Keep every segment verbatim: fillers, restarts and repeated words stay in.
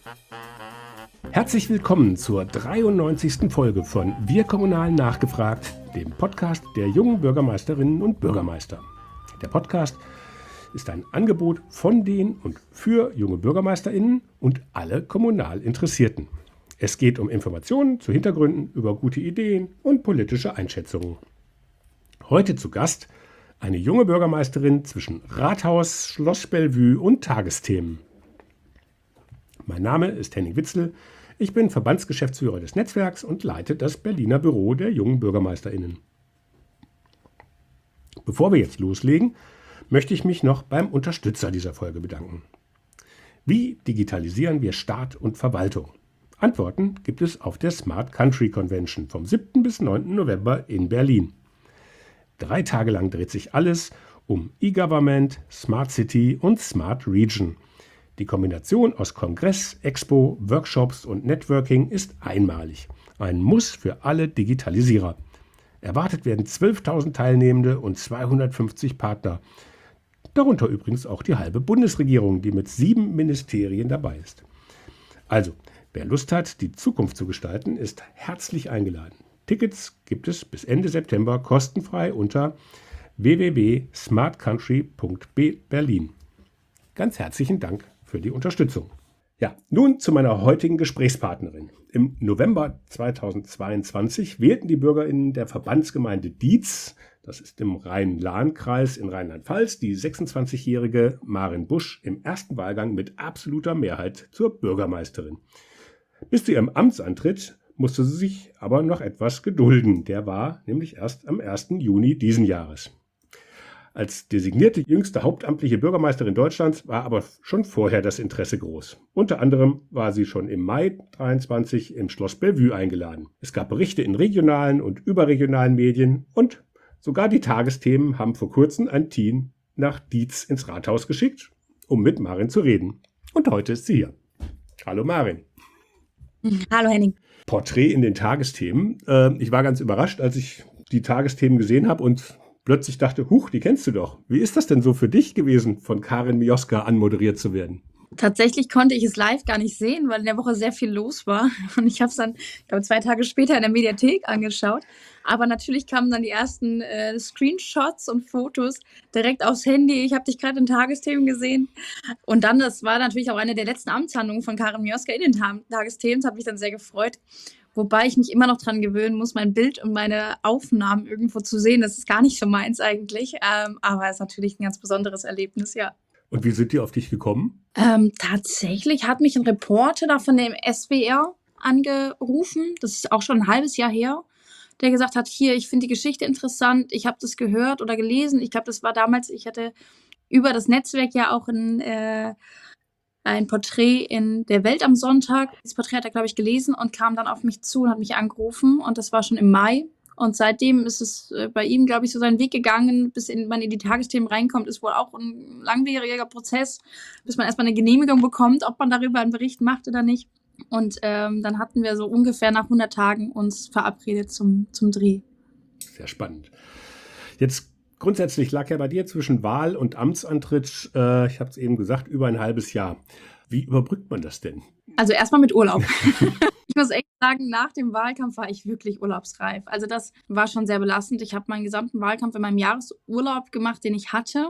Herzlich willkommen zur dreiundneunzigsten Folge von Wir Kommunal nachgefragt, dem Podcast der jungen Bürgermeisterinnen und Bürgermeister. Der Podcast ist ein Angebot von den und für junge BürgermeisterInnen und alle kommunal Interessierten. Es geht um Informationen zu Hintergründen, über gute Ideen und politische Einschätzungen. Heute zu Gast eine junge Bürgermeisterin zwischen Rathaus, Schloss Bellevue und Tagesthemen. Mein Name ist Henning Witzel, ich bin Verbandsgeschäftsführer des Netzwerks und leite das Berliner Büro der jungen BürgermeisterInnen. Bevor wir jetzt loslegen, möchte ich mich noch beim Unterstützer dieser Folge bedanken. Wie digitalisieren wir Staat und Verwaltung? Antworten gibt es auf der Smart Country Convention vom siebten bis neunten November in Berlin. Drei Tage lang dreht sich alles um E-Government, Smart City und Smart Region. Die Kombination aus Kongress, Expo, Workshops und Networking ist einmalig. Ein Muss für alle Digitalisierer. Erwartet werden zwölftausend Teilnehmende und zweihundertfünfzig Partner. Darunter übrigens auch die halbe Bundesregierung, die mit sieben Ministerien dabei ist. Also, wer Lust hat, die Zukunft zu gestalten, ist herzlich eingeladen. Tickets gibt es bis Ende September kostenfrei unter w w w punkt smart country punkt berlin. Ganz herzlichen Dank für die Unterstützung. Ja, nun zu meiner heutigen Gesprächspartnerin. Im November zweitausendzweiundzwanzig wählten die BürgerInnen der Verbandsgemeinde Dietz, das ist im Rhein-Lahn-Kreis in Rheinland-Pfalz, die sechsundzwanzigjährige Maren Busch im ersten Wahlgang mit absoluter Mehrheit zur Bürgermeisterin. Bis zu ihrem Amtsantritt musste sie sich aber noch etwas gedulden. Der war nämlich erst am ersten Juni diesen Jahres. Als designierte jüngste hauptamtliche Bürgermeisterin Deutschlands war aber schon vorher das Interesse groß. Unter anderem war sie schon im Mai dreiundzwanzig im Schloss Bellevue eingeladen. Es gab Berichte in regionalen und überregionalen Medien und sogar die Tagesthemen haben vor kurzem ein Team nach Dietz ins Rathaus geschickt, um mit Maren zu reden. Und heute ist sie hier. Hallo Maren. Hallo Henning. Porträt in den Tagesthemen. Äh, ich war ganz überrascht, als ich die Tagesthemen gesehen habe und plötzlich dachte, huch, die kennst du doch. Wie ist das denn so für dich gewesen, von Karin Mioska anmoderiert zu werden? Tatsächlich konnte ich es live gar nicht sehen, weil in der Woche sehr viel los war. Und ich habe es dann, ich glaube, zwei Tage später in der Mediathek angeschaut. Aber natürlich kamen dann die ersten äh, Screenshots und Fotos direkt aufs Handy. Ich habe dich gerade in Tagesthemen gesehen. Und dann, das war natürlich auch eine der letzten Amtshandlungen von Karin Mioska in den Ta- Tagesthemen. Das hat mich dann sehr gefreut. Wobei ich mich immer noch dran gewöhnen muss, mein Bild und meine Aufnahmen irgendwo zu sehen. Das ist gar nicht so meins eigentlich. Ähm, aber es ist natürlich ein ganz besonderes Erlebnis, ja. Und wie sind die auf dich gekommen? Ähm, tatsächlich hat mich ein Reporter da von dem S W R angerufen. Das ist auch schon ein halbes Jahr her. Der gesagt hat, hier, ich finde die Geschichte interessant. Ich habe das gehört oder gelesen. Ich glaube, das war damals, ich hatte über das Netzwerk ja auch ein, äh, ein Porträt in der Welt am Sonntag. Das Porträt hat er, glaube ich, gelesen und kam dann auf mich zu und hat mich angerufen. Und das war schon im Mai. Und seitdem ist es äh, bei ihm, glaube ich, so seinen Weg gegangen, bis in, man in die Tagesthemen reinkommt, ist wohl auch ein langwieriger Prozess, bis man erstmal eine Genehmigung bekommt, ob man darüber einen Bericht macht oder nicht. Und ähm, dann hatten wir so ungefähr nach hundert Tagen uns verabredet zum, zum Dreh. Sehr spannend. Jetzt grundsätzlich lag ja bei dir zwischen Wahl und Amtsantritt, äh, ich habe es eben gesagt, über ein halbes Jahr. Wie überbrückt man das denn? Also erstmal mit Urlaub. Ich muss echt sagen, nach dem Wahlkampf war ich wirklich urlaubsreif. Also das war schon sehr belastend. Ich habe meinen gesamten Wahlkampf in meinem Jahresurlaub gemacht, den ich hatte.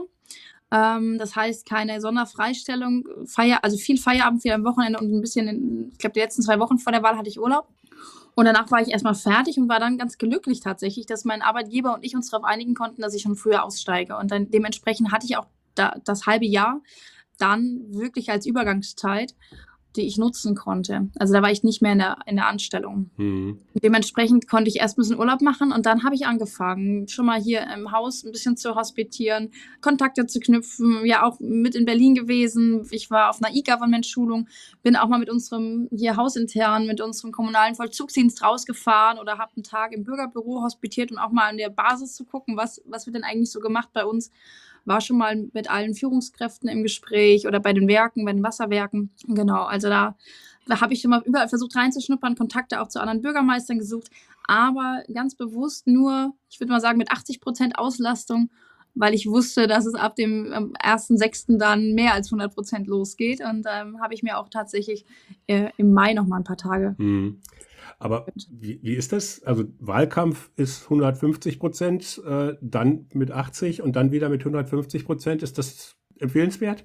Ähm, das heißt, keine Sonderfreistellung, Feier, also viel Feierabend, viel am Wochenende und ein bisschen, in, ich glaube, die letzten zwei Wochen vor der Wahl hatte ich Urlaub. Und danach war ich erstmal fertig und war dann ganz glücklich tatsächlich, dass mein Arbeitgeber und ich uns darauf einigen konnten, dass ich schon früher aussteige. Und dann dementsprechend hatte ich auch da, das halbe Jahr dann wirklich als Übergangszeit, die ich nutzen konnte. Also da war ich nicht mehr in der, in der Anstellung. Mhm. Dementsprechend konnte ich erst ein bisschen Urlaub machen und dann habe ich angefangen, schon mal hier im Haus ein bisschen zu hospitieren, Kontakte zu knüpfen, ja auch mit in Berlin gewesen. Ich war auf einer E-Government-Schulung, bin auch mal mit unserem hier hausintern, mit unserem kommunalen Vollzugsdienst rausgefahren oder habe einen Tag im Bürgerbüro hospitiert, um auch mal an der Basis zu gucken, was, was wird denn eigentlich so gemacht bei uns. War schon mal mit allen Führungskräften im Gespräch oder bei den Werken, bei den Wasserwerken. Genau, also da, da habe ich schon mal überall versucht reinzuschnuppern, Kontakte auch zu anderen Bürgermeistern gesucht, aber ganz bewusst nur, ich würde mal sagen, mit achtzig Prozent Auslastung weil ich wusste, dass es ab dem ähm, ersten sechsten dann mehr als hundert Prozent losgeht. Und ähm, habe ich mir auch tatsächlich äh, im Mai noch mal ein paar Tage. Hm. Aber wie, wie ist das? Also Wahlkampf ist hundertfünfzig Prozent, äh, dann mit achtzig und dann wieder mit hundertfünfzig Prozent. Ist das empfehlenswert?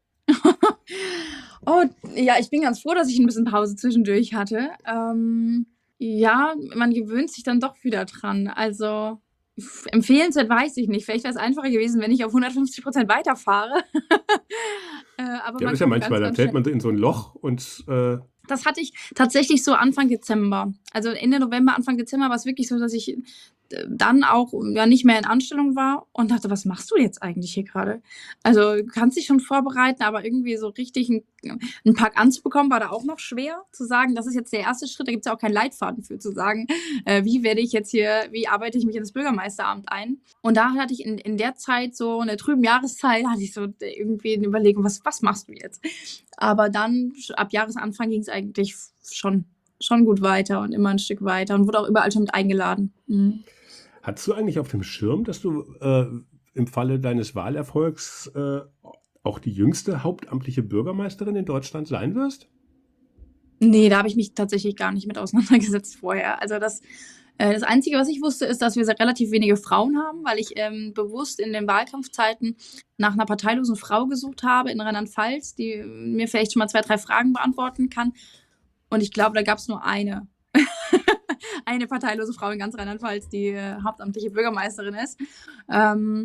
Oh, ja, ich bin ganz froh, dass ich ein bisschen Pause zwischendurch hatte. Ähm, ja, man gewöhnt sich dann doch wieder dran. Also f- empfehlenswert weiß ich nicht. Vielleicht wäre es einfacher gewesen, wenn ich auf hundertfünfzig Prozent weiterfahre. äh, aber Ja, man das ist ja kommt manchmal, ganz, da ganz fällt schnell. man in so ein Loch und äh, Das hatte ich tatsächlich so Anfang Dezember. Also Ende November, Anfang Dezember war es wirklich so, dass ich äh, dann auch ja nicht mehr in Anstellung war und dachte, was machst du jetzt eigentlich hier gerade? Also du kannst dich schon vorbereiten, aber irgendwie so richtig einen, einen Pack anzubekommen, war da auch noch schwer zu sagen, das ist jetzt der erste Schritt, da gibt es ja auch keinen Leitfaden für, zu sagen, äh, wie werde ich jetzt hier, wie arbeite ich mich ins Bürgermeisteramt ein? Und da hatte ich in, in der Zeit so, in der trüben Jahreszeit, hatte ich so irgendwie eine Überlegung, was, was machst du jetzt? Aber dann, ab Jahresanfang ging es eigentlich schon, schon gut weiter und immer ein Stück weiter und wurde auch überall schon mit eingeladen. Mhm. Hattest du eigentlich auf dem Schirm, dass du äh, im Falle deines Wahlerfolgs äh, auch die jüngste hauptamtliche Bürgermeisterin in Deutschland sein wirst? Nee, da habe ich mich tatsächlich gar nicht mit auseinandergesetzt vorher. Also das, äh, das Einzige, was ich wusste, ist, dass wir sehr relativ wenige Frauen haben, weil ich ähm, bewusst in den Wahlkampfzeiten nach einer parteilosen Frau gesucht habe in Rheinland-Pfalz, die mir vielleicht schon mal zwei, drei Fragen beantworten kann. Und ich glaube, da gab es nur eine. eine parteilose Frau in ganz Rheinland-Pfalz, die äh, hauptamtliche Bürgermeisterin ist. Ähm,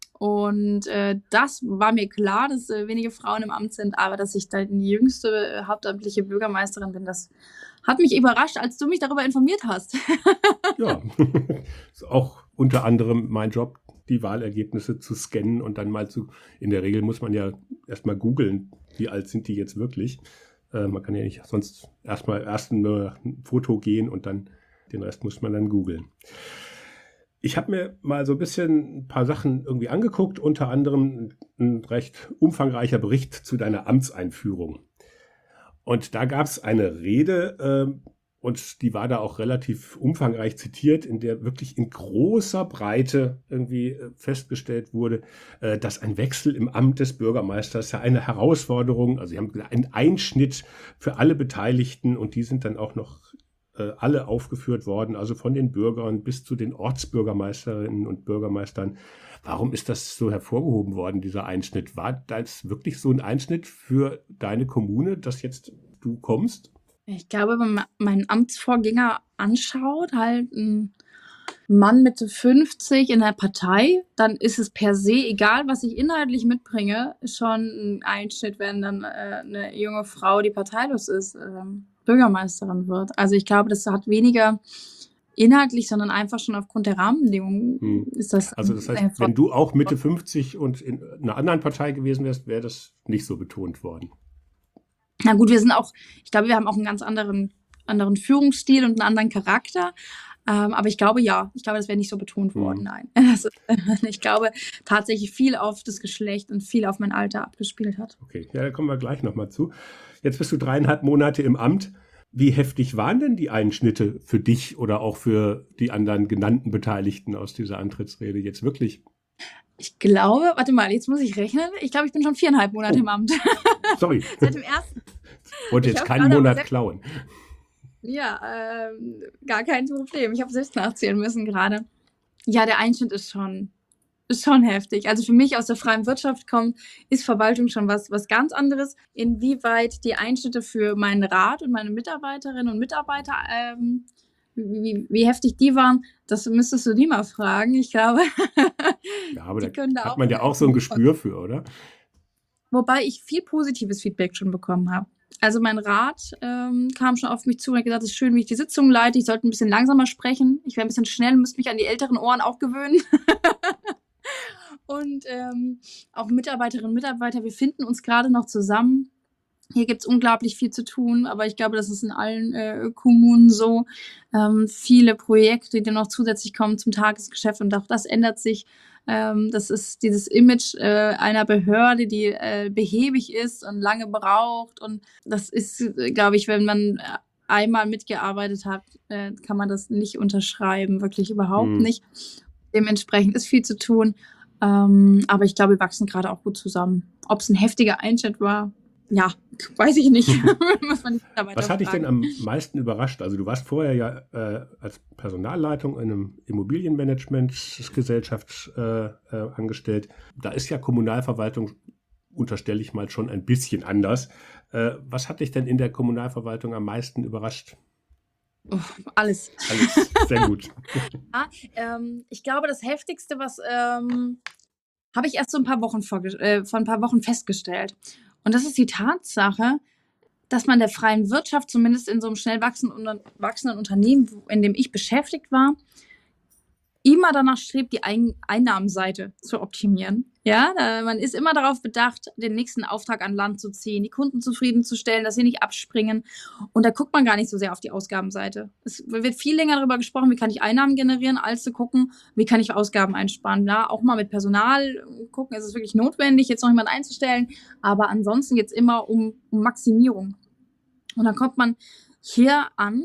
und äh, das war mir klar, dass äh, wenige Frauen im Amt sind, aber dass ich dann die jüngste äh, hauptamtliche Bürgermeisterin bin, das hat mich überrascht, als du mich darüber informiert hast. Ja, ist auch unter anderem mein Job, die Wahlergebnisse zu scannen und dann mal zu, in der Regel muss man ja erstmal googeln, wie alt sind die jetzt wirklich. Äh, man kann ja nicht sonst erstmal erst ein, ein Foto gehen und dann den Rest muss man dann googeln. Ich habe mir mal so ein bisschen ein paar Sachen irgendwie angeguckt, unter anderem ein recht umfangreicher Bericht zu deiner Amtseinführung. Und da gab es eine Rede, äh, und die war da auch relativ umfangreich zitiert, in der wirklich in großer Breite irgendwie äh, festgestellt wurde, äh, dass ein Wechsel im Amt des Bürgermeisters ja eine Herausforderung, also sie haben gesagt, ein Einschnitt für alle Beteiligten und die sind dann auch noch äh, alle aufgeführt worden, also von den Bürgern bis zu den Ortsbürgermeisterinnen und Bürgermeistern. Warum ist das so hervorgehoben worden, dieser Einschnitt? War das wirklich so ein Einschnitt für deine Kommune, dass jetzt du kommst? Ich glaube, wenn man meinen Amtsvorgänger anschaut, halt ein Mann Mitte fünfzig in der Partei, dann ist es per se, egal was ich inhaltlich mitbringe, schon ein Einschnitt, wenn dann äh, eine junge Frau, die parteilos ist, ähm, Bürgermeisterin wird. Also ich glaube, das hat weniger inhaltlich, sondern einfach schon aufgrund der Rahmenbedingungen Hm. ist das. Also das heißt, wenn du auch Mitte fünfzig und in einer anderen Partei gewesen wärst, wäre das nicht so betont worden. Na gut, wir sind auch, ich glaube, wir haben auch einen ganz anderen, anderen Führungsstil und einen anderen Charakter. Ähm, aber ich glaube, ja, ich glaube, das wäre nicht so betont worden, Hm. nein. Also, ich glaube tatsächlich viel auf das Geschlecht und viel auf mein Alter abgespielt hat. Okay, ja, da kommen wir gleich nochmal zu. Jetzt bist du dreieinhalb Monate im Amt. Wie heftig waren denn die Einschnitte für dich oder auch für die anderen genannten Beteiligten aus dieser Antrittsrede jetzt wirklich? Ich glaube, warte mal, jetzt muss ich rechnen. Ich glaube, ich bin schon viereinhalb Monate Oh. im Amt. Sorry, Seit dem ersten. ich wollte Ich jetzt hab keinen gerade aber Monat selbst- klauen. Ja, ähm, gar kein Problem. Ich habe selbst nachzählen müssen gerade. Ja, der Einschnitt ist schon, ist schon heftig. Also für mich aus der freien Wirtschaft kommt, ist Verwaltung schon was, was ganz anderes. Inwieweit die Einschnitte für meinen Rat und meine Mitarbeiterinnen und Mitarbeiter, ähm, wie, wie, wie heftig die waren, das müsstest du die mal fragen. Ich glaube, Ja, aber die da können da hat auch man ja auch so ein Gespür für, oder? Wobei ich viel positives Feedback schon bekommen habe. Also mein Rat ähm, kam schon auf mich zu und hat gesagt, es ist schön, wie ich die Sitzung leite. Ich sollte ein bisschen langsamer sprechen. Ich wäre ein bisschen schnell, müsste mich an die älteren Ohren auch gewöhnen. Und ähm, auch Mitarbeiterinnen und Mitarbeiter, wir finden uns gerade noch zusammen. Hier gibt es unglaublich viel zu tun, aber ich glaube, das ist in allen äh, Kommunen so. Ähm, viele Projekte, die noch zusätzlich kommen zum Tagesgeschäft und auch das ändert sich. Ähm, das ist dieses Image äh, einer Behörde, die äh, behäbig ist und lange braucht. Und das ist, äh, glaube ich, wenn man äh, einmal mitgearbeitet hat, äh, kann man das nicht unterschreiben, wirklich überhaupt Hm. nicht. Dementsprechend ist viel zu tun. Ähm, aber ich glaube, wir wachsen gerade auch gut zusammen. Ob es ein heftiger Einschnitt war, ja, weiß ich nicht. Muss man die Mitarbeiter Was hat dich denn fragen. am meisten überrascht? Also du warst vorher ja äh, als Personalleitung in einem Immobilienmanagementsgesellschaft äh, äh, angestellt. Da ist ja Kommunalverwaltung, unterstelle ich mal, schon ein bisschen anders. Äh, was hat dich denn in der Kommunalverwaltung am meisten überrascht? Oh, alles. Alles, sehr gut. Ja, ähm, ich glaube, das Heftigste, was ähm, habe ich erst so ein paar Wochen vorge äh, vor ein paar Wochen festgestellt. Und das ist die Tatsache, dass man der freien Wirtschaft, zumindest in so einem schnell wachsenden, wachsenden Unternehmen, in dem ich beschäftigt war, immer danach strebt, die Ein Einnahmenseite zu optimieren. Ja, da, man ist immer darauf bedacht, den nächsten Auftrag an Land zu ziehen, die Kunden zufriedenzustellen, dass sie nicht abspringen. Und da guckt man gar nicht so sehr auf die Ausgabenseite. Es wird viel länger darüber gesprochen, wie kann ich Einnahmen generieren, als zu gucken, wie kann ich Ausgaben einsparen. Ja, auch mal mit Personal gucken, ist es wirklich notwendig, jetzt noch jemanden einzustellen. Aber ansonsten geht es immer um, um Maximierung. Und dann kommt man hier an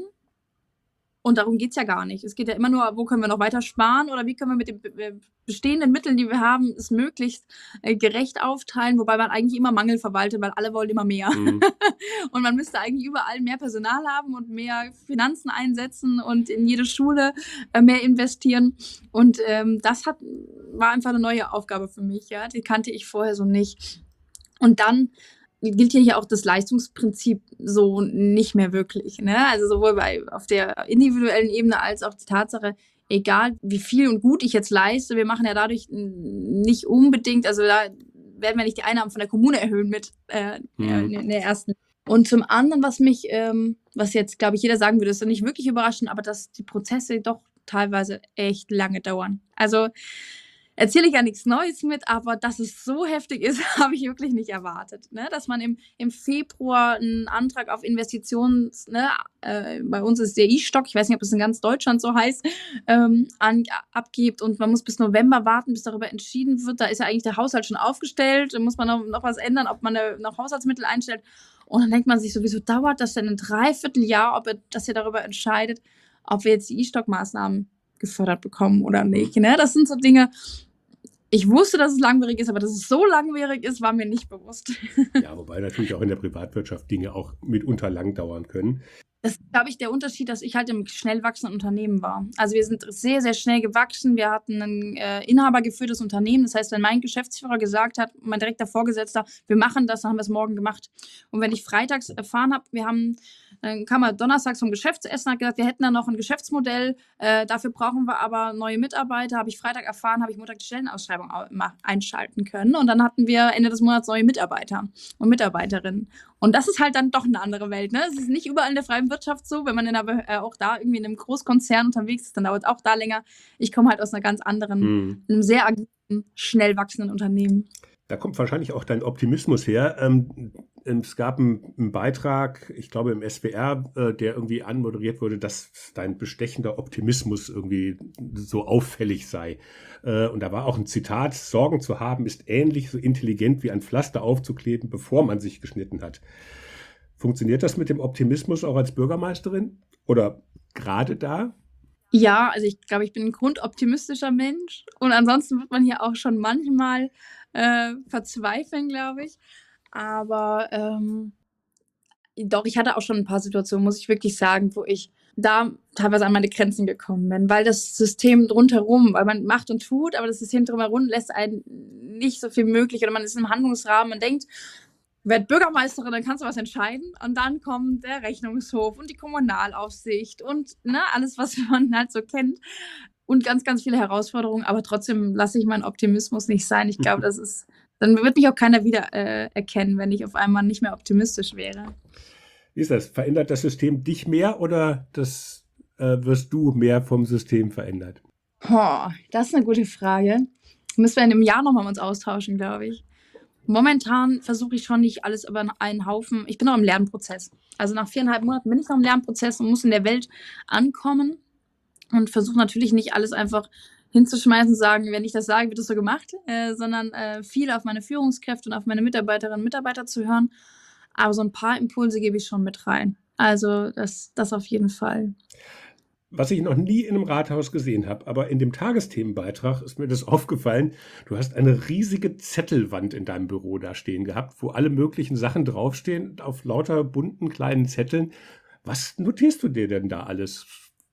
und darum geht's ja gar nicht. Es geht ja immer nur, wo können wir noch weiter sparen oder wie können wir mit den be bestehenden Mitteln, die wir haben, es möglichst äh, gerecht aufteilen, wobei man eigentlich immer Mangel verwaltet, weil alle wollen immer mehr. Mhm. Und man müsste eigentlich überall mehr Personal haben und mehr Finanzen einsetzen und in jede Schule äh, mehr investieren. Und ähm, das hat, war einfach eine neue Aufgabe für mich. Ja, die kannte ich vorher so nicht. Und dann gilt hier auch das Leistungsprinzip so nicht mehr wirklich. Ne? Also sowohl bei, auf der individuellen Ebene als auch die Tatsache, egal wie viel und gut ich jetzt leiste, wir machen ja dadurch nicht unbedingt, also da werden wir nicht die Einnahmen von der Kommune erhöhen mit äh, Mhm. in der ersten. Und zum anderen, was mich, ähm, was jetzt, glaube ich, jeder sagen würde, ist nicht wirklich überraschend, aber dass die Prozesse doch teilweise echt lange dauern. Also erzähle ich ja nichts Neues mit, aber dass es so heftig ist, habe ich wirklich nicht erwartet. Ne? Dass man im, im Februar einen Antrag auf Investitions, ne, äh, bei uns ist der I-Stock, ich weiß nicht, ob es in ganz Deutschland so heißt, ähm, an, abgibt und man muss bis November warten, bis darüber entschieden wird. Da ist ja eigentlich der Haushalt schon aufgestellt, da muss man noch, noch was ändern, ob man eine, noch Haushaltsmittel einstellt. Und dann denkt man sich so, wieso dauert das denn ein Dreivierteljahr, ob er, dass ihr darüber entscheidet, ob wir jetzt die I-Stock-Maßnahmen gefördert bekommen oder nicht. Ne? Das sind so Dinge, ich wusste, dass es langwierig ist, aber dass es so langwierig ist, war mir nicht bewusst. Ja, wobei natürlich auch in der Privatwirtschaft Dinge auch mitunter lang dauern können. Das ist, glaube ich, der Unterschied, dass ich halt im schnell wachsenden Unternehmen war. Also wir sind sehr, sehr schnell gewachsen. Wir hatten ein äh, inhabergeführtes Unternehmen. Das heißt, wenn mein Geschäftsführer gesagt hat, mein direkter Vorgesetzter, wir machen das, dann haben wir es morgen gemacht. Und wenn ich freitags erfahren habe, wir haben, dann kam er donnerstags vom Geschäftsessen, hat gesagt, wir hätten da noch ein Geschäftsmodell, äh, dafür brauchen wir aber neue Mitarbeiter. Habe ich Freitag erfahren, habe ich Montag die Stellenausschreibung einschalten können. Und dann hatten wir Ende des Monats neue Mitarbeiter und Mitarbeiterinnen. Und das ist halt dann doch eine andere Welt. Ne? Es ist nicht überall in der freien Wirtschaft so. Wenn man in einer, äh, auch da irgendwie in einem Großkonzern unterwegs ist, dann dauert es auch da länger. Ich komme halt aus einer ganz anderen, Hm. einem sehr agilen, schnell wachsenden Unternehmen. Da kommt wahrscheinlich auch dein Optimismus her. Ähm, es gab einen, einen Beitrag, ich glaube im S W R, äh, der irgendwie anmoderiert wurde, dass dein bestechender Optimismus irgendwie so auffällig sei. Äh, und da war auch ein Zitat: Sorgen zu haben ist ähnlich so intelligent wie ein Pflaster aufzukleben, bevor man sich geschnitten hat. Funktioniert das mit dem Optimismus auch als Bürgermeisterin? Oder gerade da? Ja, also ich glaube, ich bin ein grundoptimistischer Mensch. Und ansonsten wird man hier auch schon manchmal äh, verzweifeln, glaube ich. Aber ähm, doch, ich hatte auch schon ein paar Situationen, muss ich wirklich sagen, wo ich da teilweise an meine Grenzen gekommen bin, weil das System drumherum, weil man macht und tut, aber das System drumherum lässt einen nicht so viel möglich oder man ist im Handlungsrahmen, man denkt, werd Bürgermeisterin, dann kannst du was entscheiden und dann kommt der Rechnungshof und die Kommunalaufsicht und ne, alles, was man halt so kennt und ganz, ganz viele Herausforderungen, aber trotzdem lasse ich meinen Optimismus nicht sein. Ich glaube, das ist, dann wird mich auch keiner wieder äh, erkennen, wenn ich auf einmal nicht mehr optimistisch wäre. Wie ist das? Verändert das System dich mehr oder das, äh, wirst du mehr vom System verändert? Oh, das ist eine gute Frage. Müssen wir in einem Jahr nochmal uns austauschen, glaube ich. Momentan versuche ich schon nicht alles über einen Haufen. Ich bin noch im Lernprozess. Also nach viereinhalb Monaten bin ich noch im Lernprozess und muss in der Welt ankommen und versuche natürlich nicht alles einfach hinzuschmeißen und sagen, wenn ich das sage, wird das so gemacht, äh, sondern äh, viel auf meine Führungskräfte und auf meine Mitarbeiterinnen und Mitarbeiter zu hören. Aber so ein paar Impulse gebe ich schon mit rein. Also das, das auf jeden Fall. Was ich noch nie in einem Rathaus gesehen habe, aber in dem Tagesthemenbeitrag ist mir das aufgefallen. Du hast eine riesige Zettelwand in deinem Büro da stehen gehabt, wo alle möglichen Sachen draufstehen, auf lauter bunten kleinen Zetteln. Was notierst du dir denn da alles?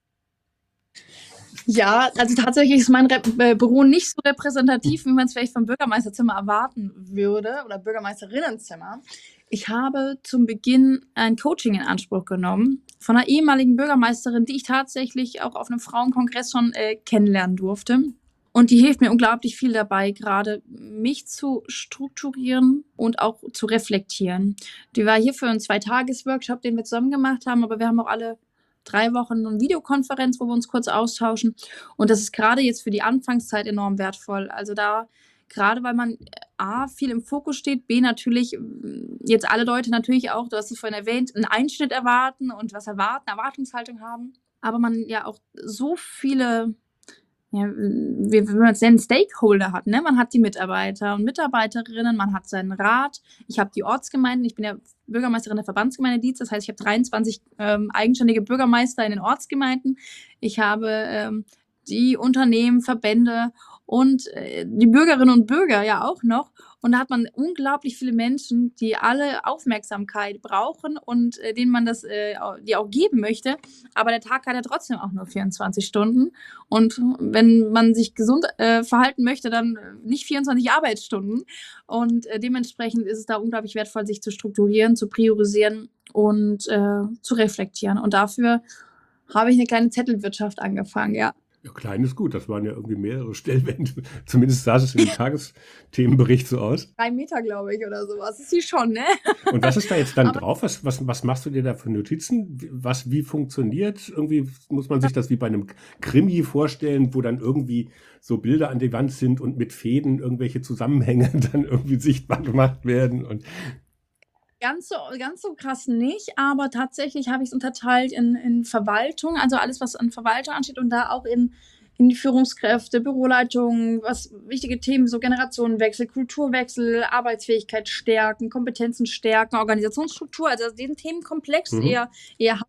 Ja, also tatsächlich ist mein Rep äh, Büro nicht so repräsentativ, wie man es vielleicht vom Bürgermeisterzimmer erwarten würde oder Bürgermeisterinnenzimmer. Ich habe zum Beginn ein Coaching in Anspruch genommen von einer ehemaligen Bürgermeisterin, die ich tatsächlich auch auf einem Frauenkongress schon äh, kennenlernen durfte. Und die hilft mir unglaublich viel dabei, gerade mich zu strukturieren und auch zu reflektieren. Die war hier für einen Zwei-Tages-Workshop, den wir zusammen gemacht haben, aber wir haben auch alle drei Wochen eine Videokonferenz, wo wir uns kurz austauschen. Und das ist gerade jetzt für die Anfangszeit enorm wertvoll. Also da, gerade weil man A, viel im Fokus steht, B, natürlich jetzt alle Leute natürlich auch, du hast es vorhin erwähnt, einen Einschnitt erwarten und was erwarten, Erwartungshaltung haben. Aber man ja auch so viele, ja, wie, wie man es nennen, Stakeholder hat. Ne? Man hat die Mitarbeiter und Mitarbeiterinnen, man hat seinen Rat. Ich habe die Ortsgemeinden, ich bin ja Bürgermeisterin der Verbandsgemeinde Dietz, das heißt, ich habe dreiundzwanzig ähm, eigenständige Bürgermeister in den Ortsgemeinden. Ich habe ähm, die Unternehmen, Verbände und äh, die Bürgerinnen und Bürger ja auch noch. Und da hat man unglaublich viele Menschen, die alle Aufmerksamkeit brauchen und äh, denen man das äh, die auch geben möchte. Aber der Tag hat ja trotzdem auch nur vierundzwanzig Stunden. Und wenn man sich gesund äh, verhalten möchte, dann nicht vierundzwanzig Arbeitsstunden. Und äh, dementsprechend ist es da unglaublich wertvoll, sich zu strukturieren, zu priorisieren und äh, zu reflektieren. Und dafür habe ich eine kleine Zettelwirtschaft angefangen, ja. Ja, klein ist gut, das waren ja irgendwie mehrere Stellwände. Zumindest sah es in dem Tagesthemenbericht so aus. Drei Meter, glaube ich, oder sowas. Ist sie schon, ne? Und was ist da jetzt dann Aber drauf? Was, was, was machst du dir da für Notizen? Was, wie funktioniert? Irgendwie muss man sich das wie bei einem Krimi vorstellen, wo dann irgendwie so Bilder an die Wand sind und mit Fäden irgendwelche Zusammenhänge dann irgendwie sichtbar gemacht werden und Ganz so, ganz so krass nicht, aber tatsächlich habe ich es unterteilt in, in Verwaltung, also alles, was an Verwaltung ansteht und da auch in, in die Führungskräfte, Büroleitungen, was wichtige Themen, so Generationenwechsel, Kulturwechsel, Arbeitsfähigkeit stärken, Kompetenzen stärken, Organisationsstruktur, also den Themenkomplex mhm. eher, eher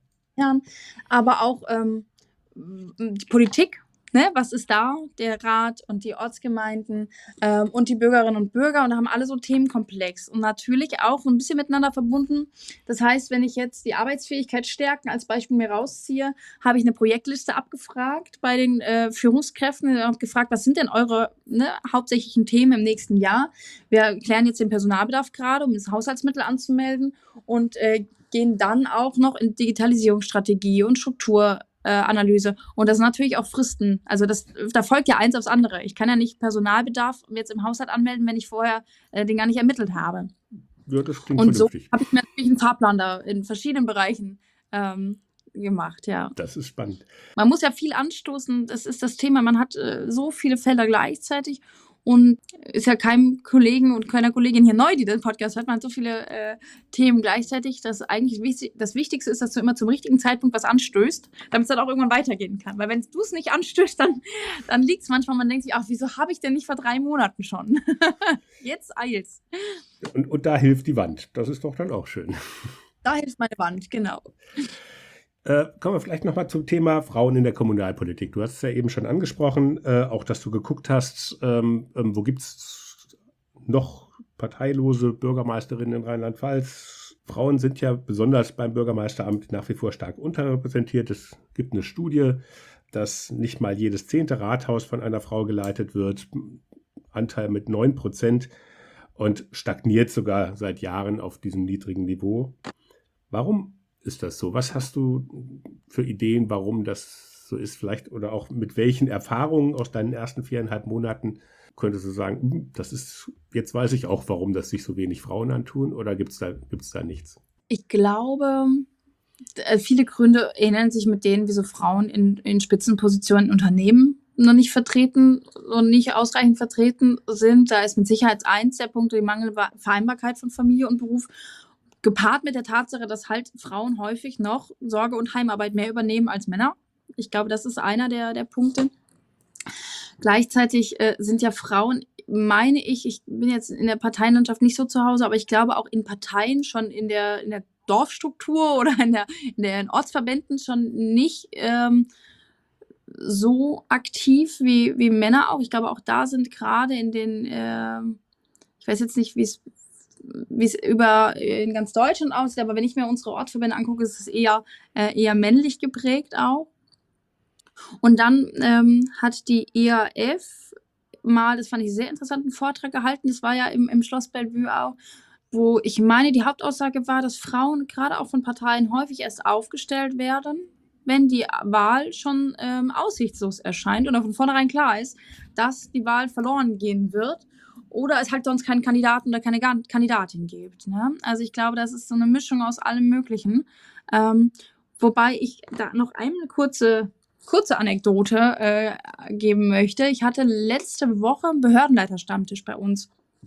aber auch ähm, die Politik. Ne, was ist da? Der Rat und die Ortsgemeinden ähm, und die Bürgerinnen und Bürger und da haben alle so Themenkomplex und natürlich auch ein bisschen miteinander verbunden. Das heißt, wenn ich jetzt die Arbeitsfähigkeit stärken als Beispiel mir rausziehe, habe ich eine Projektliste abgefragt bei den äh, Führungskräften und gefragt, was sind denn eure ne, hauptsächlichen Themen im nächsten Jahr? Wir klären jetzt den Personalbedarf gerade, um das Haushaltsmittel anzumelden und äh, gehen dann auch noch in Digitalisierungsstrategie und Struktur Äh, Analyse. Und das sind natürlich auch Fristen. Also das, da folgt ja eins aufs andere. Ich kann ja nicht Personalbedarf jetzt im Haushalt anmelden, wenn ich vorher äh, den gar nicht ermittelt habe. Ja, das klingt Und vernünftig. so habe ich mir natürlich einen Fahrplan da in verschiedenen Bereichen ähm, gemacht, ja. Das ist spannend. Man muss ja viel anstoßen. Das ist das Thema. Man hat äh, so viele Felder gleichzeitig. Und ist ja keinem Kollegen und keiner Kollegin hier neu, die den Podcast hört. Man hat so viele äh, Themen gleichzeitig, dass eigentlich wichtig, das Wichtigste ist, dass du immer zum richtigen Zeitpunkt was anstößt, damit es dann auch irgendwann weitergehen kann. Weil wenn du es nicht anstößt, dann, dann liegt es manchmal, man denkt sich, ach, wieso habe ich denn nicht vor drei Monaten schon? Jetzt eilt's. Und, und da hilft die Wand. Das ist doch dann auch schön. Da hilft meine Wand, genau. Äh, kommen wir vielleicht nochmal zum Thema Frauen in der Kommunalpolitik. Du hast es ja eben schon angesprochen, äh, auch dass du geguckt hast, ähm, ähm, wo gibt es noch parteilose Bürgermeisterinnen in Rheinland-Pfalz. Frauen sind ja besonders beim Bürgermeisteramt nach wie vor stark unterrepräsentiert. Es gibt eine Studie, dass nicht mal jedes zehnte Rathaus von einer Frau geleitet wird. Anteil mit neun Prozent und stagniert sogar seit Jahren auf diesem niedrigen Niveau. Warum ist das so? Was hast du für Ideen, warum das so ist? Vielleicht oder auch mit welchen Erfahrungen aus deinen ersten viereinhalb Monaten könntest du sagen, das ist, jetzt weiß ich auch, warum das sich so wenig Frauen antun, oder gibt es da, gibt's da nichts? Ich glaube, viele Gründe ähneln sich mit denen, wieso Frauen in, in Spitzenpositionen in Unternehmen noch nicht vertreten und nicht ausreichend vertreten sind. Da ist mit Sicherheit eins der Punkte die mangelnde Vereinbarkeit von Familie und Beruf, gepaart mit der Tatsache, dass halt Frauen häufig noch Sorge- und Heimarbeit mehr übernehmen als Männer. Ich glaube, das ist einer der, der Punkte. Gleichzeitig äh, sind ja Frauen, meine ich, ich bin jetzt in der Parteienlandschaft nicht so zu Hause, aber ich glaube auch in Parteien schon in der, in der Dorfstruktur oder in, der, in den Ortsverbänden schon nicht ähm, so aktiv wie, wie Männer auch. Ich glaube, auch da sind gerade in den, äh, ich weiß jetzt nicht, wie es wie es über in ganz Deutschland aussieht, aber wenn ich mir unsere Ortsverbände angucke, ist es eher, äh, eher männlich geprägt auch. Und dann ähm, hat die E A F mal, das fand ich sehr interessant, einen Vortrag gehalten, das war ja im, im Schloss Bellevue auch, wo ich meine, die Hauptaussage war, dass Frauen gerade auch von Parteien häufig erst aufgestellt werden, wenn die Wahl schon ähm, aussichtslos erscheint und auch von vornherein klar ist, dass die Wahl verloren gehen wird oder es halt sonst keinen Kandidaten oder keine Ga- Kandidatin gibt. Ne? Also ich glaube, das ist so eine Mischung aus allem Möglichen. Ähm, wobei ich da noch eine kurze, kurze Anekdote äh, geben möchte. Ich hatte letzte Woche einen Behördenleiterstammtisch bei uns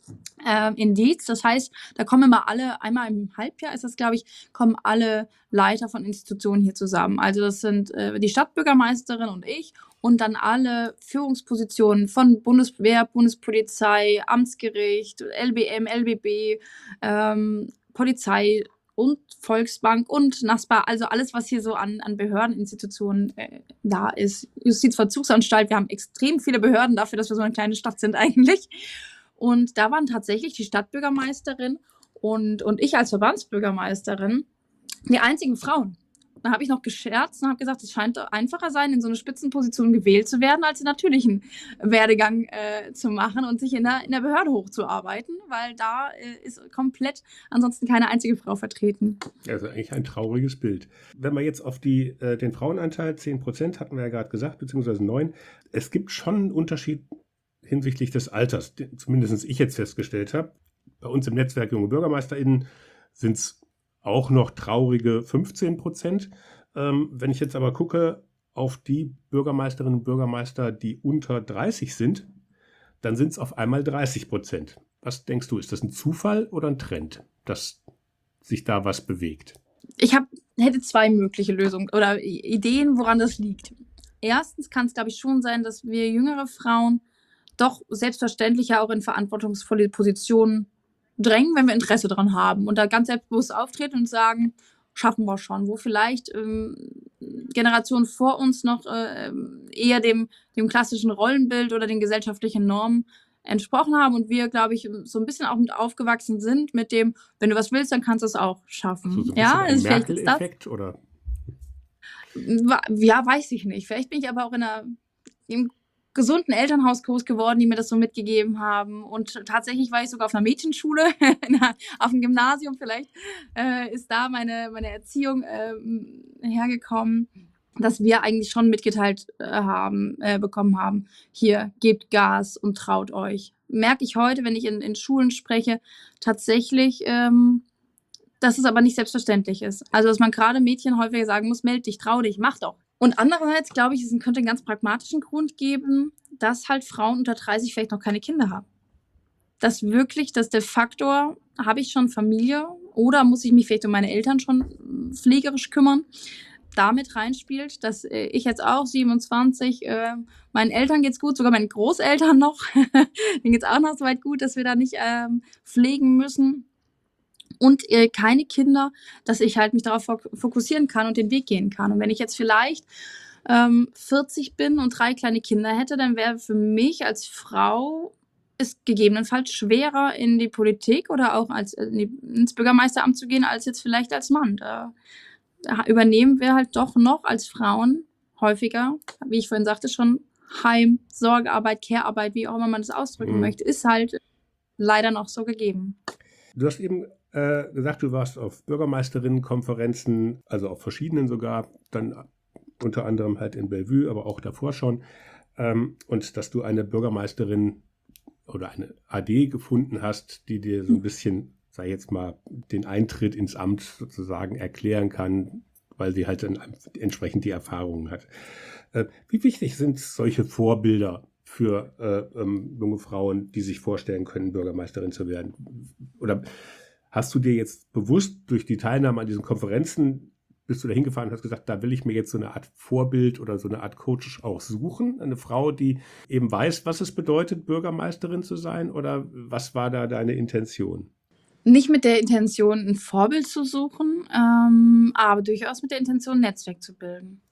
äh, in Dietz. Das heißt, da kommen immer alle, einmal im Halbjahr ist das, glaube ich, kommen alle Leiter von Institutionen hier zusammen. Also das sind äh, die Stadtbürgermeisterin und ich und dann alle Führungspositionen von Bundeswehr, Bundespolizei, Amtsgericht, L B M, L B B, ähm, Polizei und Volksbank und NASPA, also alles, was hier so an, an Behördeninstitutionen äh, da ist. Justizvollzugsanstalt, wir haben extrem viele Behörden dafür, dass wir so eine kleine Stadt sind eigentlich. Und da waren tatsächlich die Stadtbürgermeisterin und, und ich als Verbandsbürgermeisterin die einzigen Frauen. Da habe ich noch gescherzt und habe gesagt, es scheint einfacher sein, in so eine Spitzenposition gewählt zu werden, als den natürlichen Werdegang äh, zu machen und sich in der, in der Behörde hochzuarbeiten, weil da äh, ist komplett ansonsten keine einzige Frau vertreten. Also eigentlich ein trauriges Bild. Wenn wir jetzt auf die, äh, den Frauenanteil, zehn Prozent hatten wir ja gerade gesagt, beziehungsweise neun, es gibt schon einen Unterschied hinsichtlich des Alters, den zumindest ich jetzt festgestellt habe. Bei uns im Netzwerk Junge BürgermeisterInnen sind es auch noch traurige fünfzehn Prozent. Ähm, wenn ich jetzt aber gucke auf die Bürgermeisterinnen und Bürgermeister, die unter dreißig sind, dann sind es auf einmal dreißig Prozent. Was denkst du, ist das ein Zufall oder ein Trend, dass sich da was bewegt? Ich hab, hätte zwei mögliche Lösungen oder Ideen, woran das liegt. Erstens kann es, glaube ich, schon sein, dass wir jüngere Frauen doch selbstverständlich auch in verantwortungsvolle Positionen drängen, wenn wir Interesse daran haben und da ganz selbstbewusst auftreten und sagen, schaffen wir schon, wo vielleicht ähm, Generationen vor uns noch äh, eher dem, dem klassischen Rollenbild oder den gesellschaftlichen Normen entsprochen haben und wir, glaube ich, so ein bisschen auch mit aufgewachsen sind mit dem, wenn du was willst, dann kannst du es auch schaffen. Also so ein ja, bisschen ein also Merkel-Effekt, oder? Ja, weiß ich nicht. Vielleicht bin ich aber auch in einer, im gesunden Elternhaus groß geworden, die mir das so mitgegeben haben. Und tatsächlich war ich sogar auf einer Mädchenschule, auf dem Gymnasium vielleicht, äh, ist da meine, meine Erziehung äh, hergekommen, dass wir eigentlich schon mitgeteilt äh, haben, äh, bekommen haben, hier, gebt Gas und traut euch. Merke ich heute, wenn ich in, in Schulen spreche, tatsächlich, ähm, dass es aber nicht selbstverständlich ist. Also, dass man gerade Mädchen häufiger sagen muss, meld dich, trau dich, mach doch. Und andererseits glaube ich, es könnte einen ganz pragmatischen Grund geben, dass halt Frauen unter dreißig vielleicht noch keine Kinder haben. Dass wirklich, dass der Faktor, habe ich schon Familie oder muss ich mich vielleicht um meine Eltern schon pflegerisch kümmern, damit reinspielt, dass äh, ich jetzt auch siebenundzwanzig, äh, meinen Eltern geht's gut, sogar meinen Großeltern noch, denen geht's auch noch so weit gut, dass wir da nicht ähm, pflegen müssen. Und äh, keine Kinder, dass ich halt mich darauf fokussieren kann und den Weg gehen kann. Und wenn ich jetzt vielleicht ähm, vierzig bin und drei kleine Kinder hätte, dann wäre für mich als Frau es gegebenenfalls schwerer, in die Politik oder auch als, in die, ins Bürgermeisteramt zu gehen, als jetzt vielleicht als Mann. Da, da übernehmen wir halt doch noch als Frauen häufiger, wie ich vorhin sagte, schon Heim, Sorgearbeit, Care-Arbeit, wie auch immer man das ausdrücken Mhm. möchte, ist halt leider noch so gegeben. Du hast eben äh, gesagt, du warst auf Bürgermeisterinnenkonferenzen, also auf verschiedenen sogar, dann unter anderem halt in Bellevue, aber auch davor schon. Ähm, und dass du eine Bürgermeisterin oder eine A D gefunden hast, die dir so ein bisschen, sag ich jetzt mal, den Eintritt ins Amt sozusagen erklären kann, weil sie halt dann entsprechend die Erfahrungen hat. Äh, wie wichtig sind solche Vorbilder für äh, ähm, junge Frauen, die sich vorstellen können, Bürgermeisterin zu werden? Oder hast du dir jetzt bewusst durch die Teilnahme an diesen Konferenzen, bist du da hingefahren und hast gesagt, da will ich mir jetzt so eine Art Vorbild oder so eine Art Coach auch suchen? Eine Frau, die eben weiß, was es bedeutet, Bürgermeisterin zu sein? Oder was war da deine Intention? Nicht mit der Intention, ein Vorbild zu suchen, ähm, aber durchaus mit der Intention, ein Netzwerk zu bilden.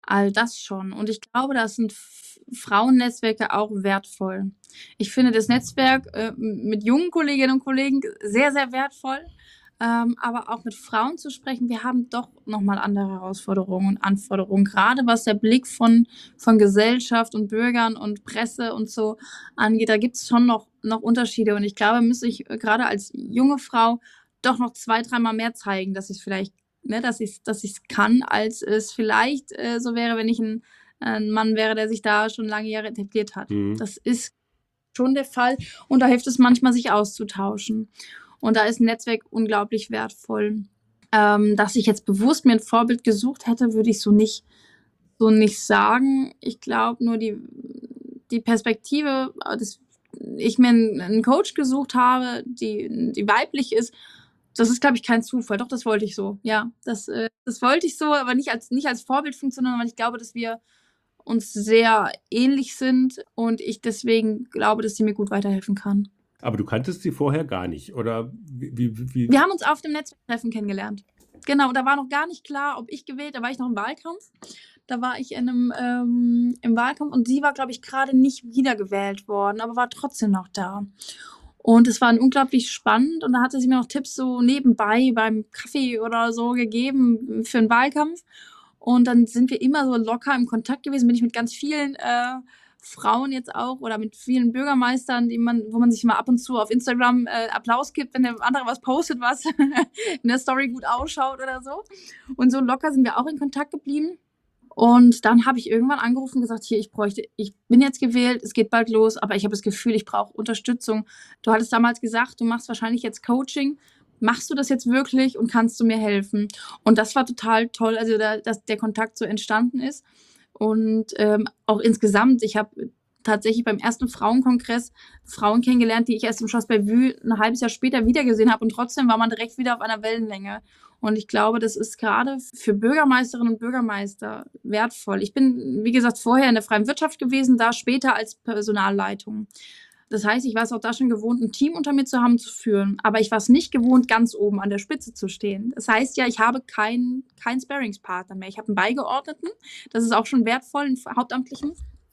All das schon. Und ich glaube, da sind F Frauennetzwerke auch wertvoll. Ich finde das Netzwerk, äh, m mit jungen Kolleginnen und Kollegen sehr, sehr wertvoll, ähm, aber auch mit Frauen zu sprechen, wir haben doch noch mal andere Herausforderungen und Anforderungen, grade was der Blick von von Gesellschaft und Bürgern und Presse und so angeht. Da gibt's schon noch noch Unterschiede und ich glaube, müsste ich äh, grade als junge Frau doch noch zwei, dreimal mehr zeigen, dass ich's vielleicht ne, dass ich's dass ich's kann, als es vielleicht, äh, so wäre, wenn ich 'n 'n Mann wäre, der sich da schon lange Jahre etabliert hat. Mhm. Das ist schon der Fall und da hilft es manchmal, sich auszutauschen. Und da ist 'n Netzwerk unglaublich wertvoll. Ähm, dass ich jetzt bewusst mir 'n Vorbild gesucht hätte, würde ich so nicht so nicht sagen. Ich glaube nur die die Perspektive, äh, dass ich mir 'n 'n Coach gesucht habe, die die weiblich ist, das ist, glaube ich, kein Zufall. Doch, das wollte ich so. Ja, das, äh das wollte ich so, aber nicht als nicht als Vorbildfunktion, sondern weil ich glaube, dass wir uns sehr ähnlich sind und ich deswegen glaube, dass sie mir gut weiterhelfen kann. Aber du kanntest sie vorher gar nicht, oder wie wie wie Wir haben uns auf dem Netzwerktreffen kennengelernt. Genau, da war noch gar nicht klar, ob ich gewählt da war ich noch im Wahlkampf. Da war ich in 'nem ähm, im Wahlkampf und sie war, glaube ich, grade nicht wiedergewählt worden, aber war trotzdem noch da. Und es war unglaublich spannend und da hatte sie mir noch Tipps so nebenbei beim Kaffee oder so gegeben für 'n Wahlkampf. Und dann sind wir immer so locker im Kontakt gewesen, bin ich mit ganz vielen, äh, Frauen jetzt auch oder mit vielen Bürgermeistern, die man wo man sich mal ab und zu auf Instagram, äh, Applaus gibt, wenn der andere was postet, was in der Story gut ausschaut oder so. Und so locker sind wir auch in Kontakt geblieben. Und dann habe ich irgendwann angerufen und gesagt: „Hier, ich bräuchte ich bin jetzt gewählt, es geht bald los, aber ich habe das Gefühl, ich brauche Unterstützung. Du hattest damals gesagt, du machst wahrscheinlich jetzt Coaching. Machst du das jetzt wirklich und kannst du mir helfen?“ Und das war total toll, also da dass der Kontakt so entstanden ist. Und, ähm, auch insgesamt, ich habe tatsächlich beim ersten Frauenkongress Frauen kennengelernt, die ich erst im Schloss Bellevue 'n halbes Jahr später wiedergesehen habe und trotzdem war man direkt wieder auf einer Wellenlänge. Und ich glaube, das ist grade für Bürgermeisterinnen und Bürgermeister wertvoll. Ich bin, wie gesagt, vorher in der freien Wirtschaft gewesen, da später als Personalleitung. Das heißt, ich war es auch da schon gewohnt, 'n Team unter mir zu haben, zu führen, aber ich war es nicht gewohnt, ganz oben an der Spitze zu stehen. Das heißt ja, ich habe keinen keinen Sparringspartner mehr. Ich habe 'n Beigeordneten, das ist auch schon wertvoll, 'n f Hauptamtlichen.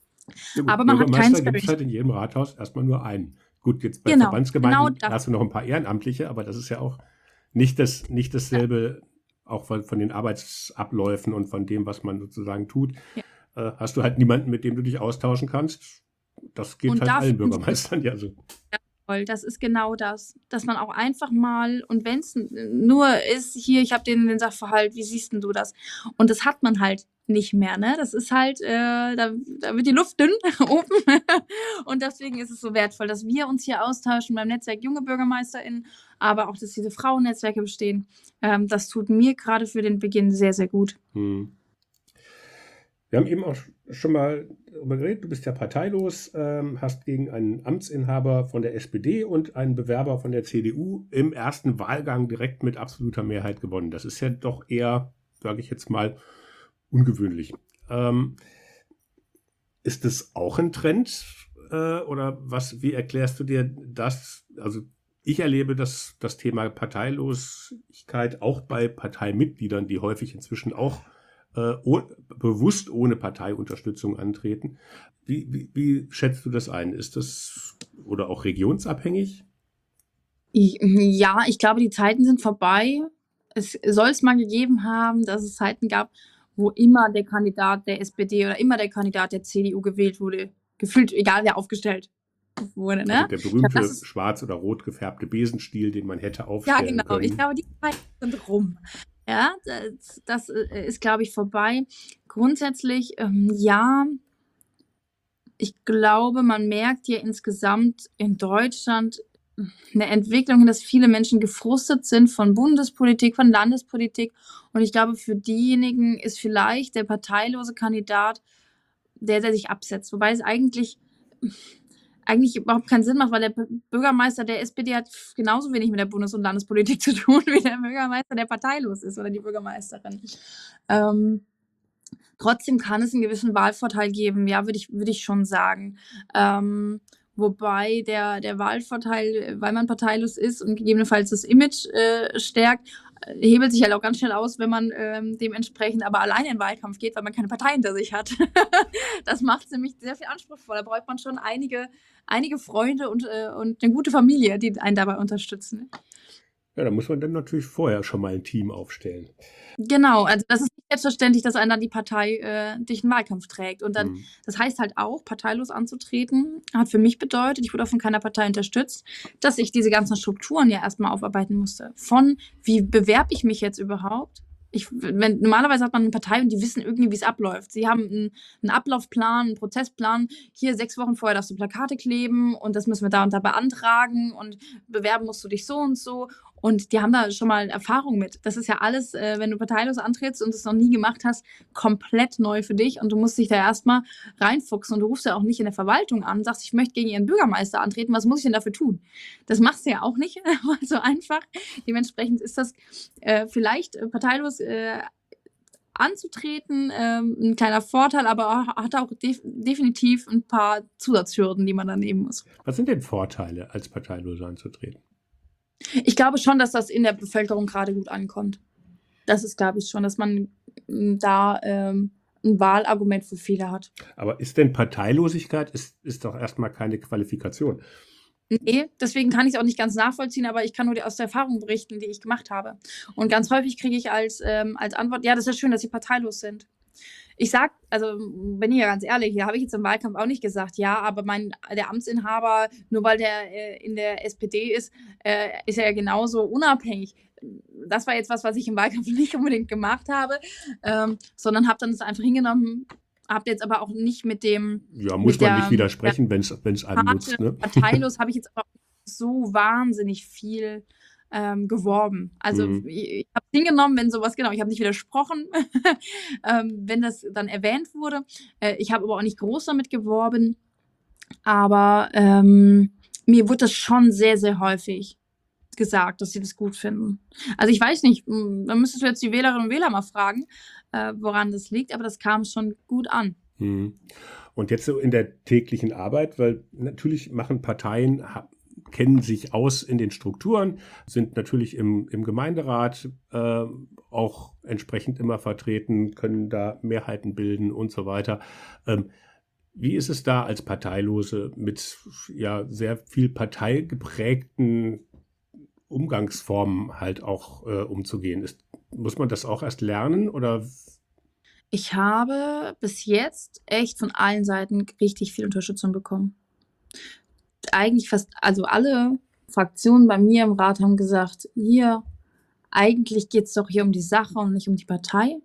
Ja gut, Aber man hat keinen Bürgermeister gibt's Sparrings halt in jedem Rathaus erst mal nur einen. Gut, jetzt bei Genau, genau Verbandsgemeinden das. hast du noch 'n paar Ehrenamtliche, aber das ist ja auch nicht das nicht Ja. dasselbe, auch von von den Arbeitsabläufen und von dem, was man sozusagen tut. Ja. Äh, hast du halt niemanden, mit dem du dich austauschen kannst. Das geht Und halt da allen finde ich das Bürgermeistern ja so. wertvoll. Das ist genau das, dass man auch einfach mal und wenn's n nur ist: „Hier, ich habe den den Sachverhalt, wie siehst 'n du das?“ Und das hat man halt nicht mehr, ne? Das ist halt, äh da da wird die Luft dünn oben. Und deswegen ist es so wertvoll, dass wir uns hier austauschen beim Netzwerk Junge BürgermeisterInnen, aber auch, dass diese Frauennetzwerke bestehen. Ähm, das tut mir grade für den Beginn sehr, sehr gut. Mhm. Wir haben eben auch sch schon mal drüber geredet. Du bist ja parteilos, ähm, hast gegen einen Amtsinhaber von der S P D und einen Bewerber von der C D U im ersten Wahlgang direkt mit absoluter Mehrheit gewonnen. Das ist ja doch eher, sage ich jetzt mal, ungewöhnlich. Ähm, ist das auch 'n Trend, äh, oder was wie erklärst du dir das? Also, ich erlebe das das Thema Parteilosigkeit auch bei Parteimitgliedern, die häufig inzwischen auch, äh, oh bewusst ohne Parteiunterstützung antreten. Wie wie wie schätzt du das ein? Ist das oder auch regionsabhängig? I ja, ich glaube, die Zeiten sind vorbei. Es soll's mal gegeben haben, dass es Zeiten gab, wo immer der Kandidat der S P D oder immer der Kandidat der C D U gewählt wurde. Gefühlt egal, wer aufgestellt wurde, Also, ne? der Ich glaube, das berühmte ist schwarz oder rot gefärbte Besenstiel, den man hätte Ja, aufstellen genau. Ich können. glaube, die Zeiten sind rum. Ja, das das, äh, ist, glaube ich, vorbei. Grundsätzlich, ähm, ja ich glaube, man merkt hier insgesamt in Deutschland 'ne Entwicklung, dass viele Menschen gefrustet sind von Bundespolitik, von Landespolitik. Und ich glaube, für diejenigen ist vielleicht der parteilose Kandidat der, der sich absetzt. Wobei es eigentlich eigentlich überhaupt keinen Sinn macht, weil der B Bürgermeister der S P D hat f genauso wenig mit der Bundes und Landespolitik zu tun wie der Bürgermeister, der parteilos ist oder die Bürgermeisterin. Ähm, trotzdem kann es 'n gewissen Wahlvorteil geben, ja, würde ich würde ich schon sagen. Ähm, wobei der der Wahlvorteil, weil man parteilos ist und gegebenenfalls das Image, äh, stärkt, äh, hebelt sich halt auch ganz schnell aus, wenn man ähm, dementsprechend aber alleine in den Wahlkampf geht, weil man keine Partei hinter sich hat. Das macht es nämlich sehr viel anspruchsvoller. Da braucht man schon einige, einige Freunde und, äh, und eine gute Familie, die einen dabei unterstützen. Ja, da muss man dann natürlich vorher schon mal ein Team aufstellen. Genau, also das ist nicht selbstverständlich, dass einen dann die Partei äh, durch den Wahlkampf trägt. Und dann, Mhm. das heißt halt auch, parteilos anzutreten, hat für mich bedeutet, ich wurde auch von keiner Partei unterstützt, dass ich diese ganzen Strukturen ja erstmal aufarbeiten musste. Von, wie bewerbe ich mich jetzt überhaupt? Ich, wenn, normalerweise hat man eine Partei und die wissen irgendwie, wie es abläuft. Sie haben einen, einen Ablaufplan, einen Prozessplan. Hier sechs Wochen vorher darfst du Plakate kleben und das müssen wir da und da beantragen und bewerben musst du dich so und so. Und die haben da schon mal Erfahrung mit. Das ist ja alles, äh, wenn du parteilos antrittst und es noch nie gemacht hast, komplett neu für dich. Und du musst dich da erstmal reinfuchsen. Und du rufst ja auch nicht in der Verwaltung an und sagst, ich möchte gegen ihren Bürgermeister antreten. Was muss ich denn dafür tun? Das machst du ja auch nicht so einfach. Dementsprechend ist das äh, vielleicht äh, parteilos äh, anzutreten ähm, ein kleiner Vorteil, aber hat auch def- definitiv ein paar Zusatzhürden, die man dann nehmen muss. Was sind denn Vorteile, als parteilos anzutreten? Ich glaube schon, dass das in der Bevölkerung gerade gut ankommt. Das ist, glaube ich, schon, dass man m, da ähm, ein Wahlargument für viele hat. Aber ist denn Parteilosigkeit, ist, ist doch erstmal keine Qualifikation. Nee, deswegen kann ich es auch nicht ganz nachvollziehen, aber ich kann nur die, aus der Erfahrung berichten, die ich gemacht habe. Und ganz häufig kriege ich als, ähm, als Antwort, ja, das ist ja schön, dass Sie parteilos sind. Ich sag, also bin ich ja ganz ehrlich, da habe ich jetzt im Wahlkampf auch nicht gesagt, ja, aber mein, der Amtsinhaber, nur weil der äh, in der S P D ist, äh, ist er ja genauso unabhängig. Das war jetzt was, was ich im Wahlkampf nicht unbedingt gemacht habe, ähm, sondern habe dann das einfach hingenommen, habe jetzt aber auch nicht mit dem... Ja, muss mit man der, nicht widersprechen, wenn es einem nutzt. Ne? Parteilos habe ich jetzt aber auch nicht so wahnsinnig viel ähm, geworben. Also Mhm. ich, ich habe es hingenommen, wenn sowas, genau, ich habe nicht widersprochen, ähm, wenn das dann erwähnt wurde. Äh, ich habe aber auch nicht groß damit geworben, aber ähm, mir wurde das schon sehr, sehr häufig gesagt, dass sie das gut finden. Also ich weiß nicht, m, dann müsstest du jetzt die Wählerinnen und Wähler mal fragen, äh, woran das liegt, aber das kam schon gut an. Mhm. Und jetzt so in der täglichen Arbeit, weil natürlich machen Parteien, ha- kennen sich aus in den Strukturen, sind natürlich im, im Gemeinderat äh, auch entsprechend immer vertreten, können da Mehrheiten bilden und so weiter. Ähm, wie ist es da als Parteilose mit ja sehr viel parteigeprägten Umgangsformen halt auch äh, umzugehen? Ist, muss man das auch erst lernen oder? Ich habe bis jetzt echt von allen Seiten richtig viel Unterstützung bekommen. Eigentlich fast, also alle Fraktionen bei mir im Rat haben gesagt, hier, eigentlich geht es doch hier um die Sache und nicht um die Partei.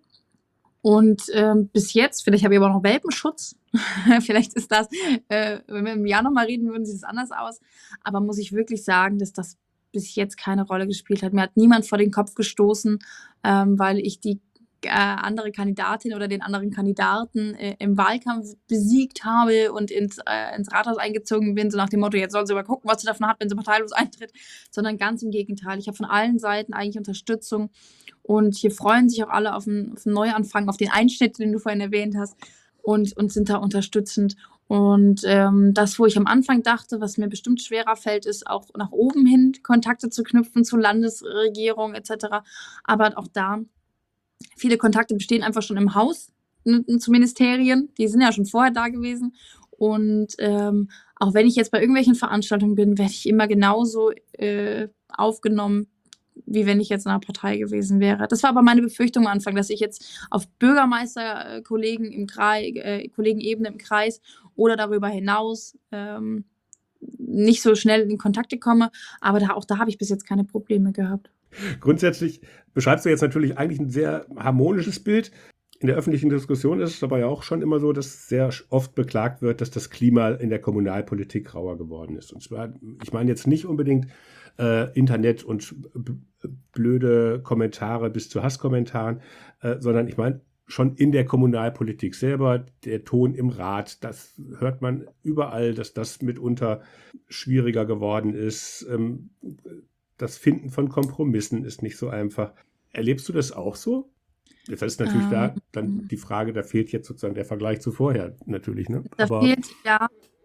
Und ähm, bis jetzt, vielleicht habe ich aber noch Welpenschutz, vielleicht ist das, äh, wenn wir im Jahr nochmal reden würden, sieht es anders aus. Aber muss ich wirklich sagen, dass das bis jetzt keine Rolle gespielt hat. Mir hat niemand vor den Kopf gestoßen, ähm, weil ich die äh, andere Kandidatin oder den anderen Kandidaten äh, im Wahlkampf besiegt habe und ins, äh, ins Rathaus eingezogen bin, so nach dem Motto, jetzt soll sie mal gucken, was sie davon hat, wenn sie parteilos eintritt, sondern ganz im Gegenteil. Ich habe von allen Seiten eigentlich Unterstützung und hier freuen sich auch alle auf einen, auf einen Neuanfang, auf den Einschnitt, den du vorhin erwähnt hast und, und sind da unterstützend. Und ähm, das, wo ich am Anfang dachte, was mir bestimmt schwerer fällt, ist auch nach oben hin Kontakte zu knüpfen zu Landesregierung et cetera. Aber auch da, viele Kontakte bestehen einfach schon im Haus n- zu Ministerien. Die sind ja schon vorher da gewesen. Und ähm, auch wenn ich jetzt bei irgendwelchen Veranstaltungen bin, werde ich immer genauso äh, aufgenommen, wie wenn ich jetzt in einer Partei gewesen wäre. Das war aber meine Befürchtung am Anfang, dass ich jetzt auf Bürgermeisterkollegen im Kreis, äh, Kollegenebene im Kreis oder darüber hinaus ähm, nicht so schnell in Kontakte komme. Aber da, auch da habe ich bis jetzt keine Probleme gehabt. Grundsätzlich beschreibst du jetzt natürlich eigentlich ein sehr harmonisches Bild. In der öffentlichen Diskussion ist es aber ja auch schon immer so, dass sehr oft beklagt wird, dass das Klima in der Kommunalpolitik rauer geworden ist. Und zwar, ich meine jetzt nicht unbedingt äh, Internet und b- blöde Kommentare bis zu Hasskommentaren, äh, sondern ich meine schon in der Kommunalpolitik selber, der Ton im Rat, das hört man überall, dass das mitunter schwieriger geworden ist. Ähm, das Finden von Kompromissen ist nicht so einfach. Erlebst du das auch so? Das ist natürlich Ähm, da dann die Frage, da fehlt jetzt sozusagen der Vergleich zu vorher natürlich. Ne? da Aber fehlt, ja,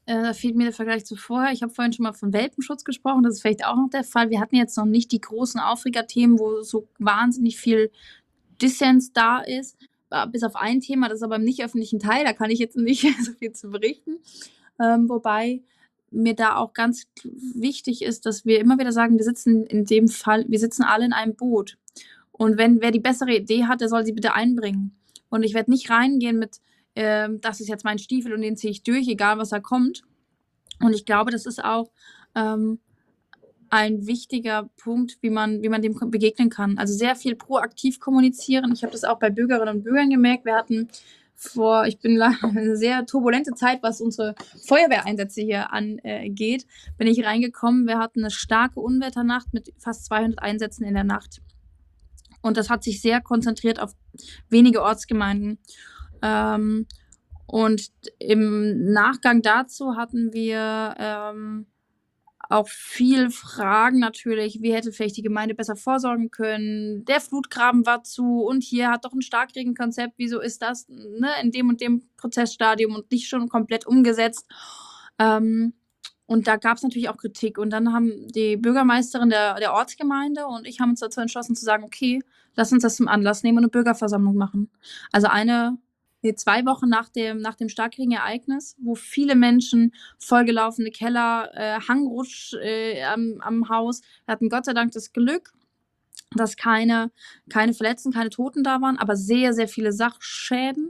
Äh, da fehlt mir der Vergleich zu vorher. Ich habe vorhin schon mal von Welpenschutz gesprochen, das ist vielleicht auch noch der Fall. Wir hatten jetzt noch nicht die großen Aufregerthemen, wo so wahnsinnig viel Dissens da ist, äh, bis auf ein Thema, das ist aber im nicht öffentlichen Teil, da kann ich jetzt nicht so viel zu berichten. Ähm, wobei mir da auch ganz wichtig ist, dass wir immer wieder sagen, wir sitzen in dem Fall wir sitzen alle in einem Boot. Und wenn wer die bessere Idee hat, der soll sie bitte einbringen. Und ich werde nicht reingehen mit, ähm, das ist jetzt mein Stiefel und den ziehe ich durch, egal was da kommt. Und ich glaube, das ist auch ähm, ein wichtiger Punkt, wie man, wie man dem begegnen kann. Also sehr viel proaktiv kommunizieren. Ich habe das auch bei Bürgerinnen und Bürgern gemerkt. Wir hatten vor, ich bin eine sehr turbulente Zeit, was unsere Feuerwehreinsätze hier angeht, äh, bin ich reingekommen. Wir hatten eine starke Unwetternacht mit fast zweihundert Einsätzen in der Nacht. Und das hat sich sehr konzentriert auf wenige Ortsgemeinden. Ähm, und im Nachgang dazu hatten wir ähm, auch viel Fragen natürlich, wie hätte vielleicht die Gemeinde besser vorsorgen können? Der Flutgraben war zu und hier hat doch ein Starkregenkonzept, wieso ist das, ne, in dem und dem Prozessstadium und nicht schon komplett umgesetzt? Ähm, und da gab es natürlich auch Kritik. Und dann haben die Bürgermeisterin der, der Ortsgemeinde und ich haben uns dazu entschlossen zu sagen, okay, lass uns das zum Anlass nehmen und eine Bürgerversammlung machen. Also eine Nee, zwei Wochen nach dem, nach dem Starkregenereignis, wo viele Menschen, vollgelaufene Keller, äh, Hangrutsch äh, am, am Haus. Wir hatten Gott sei Dank das Glück, dass keine, keine Verletzten, keine Toten da waren, aber sehr, sehr viele Sachschäden.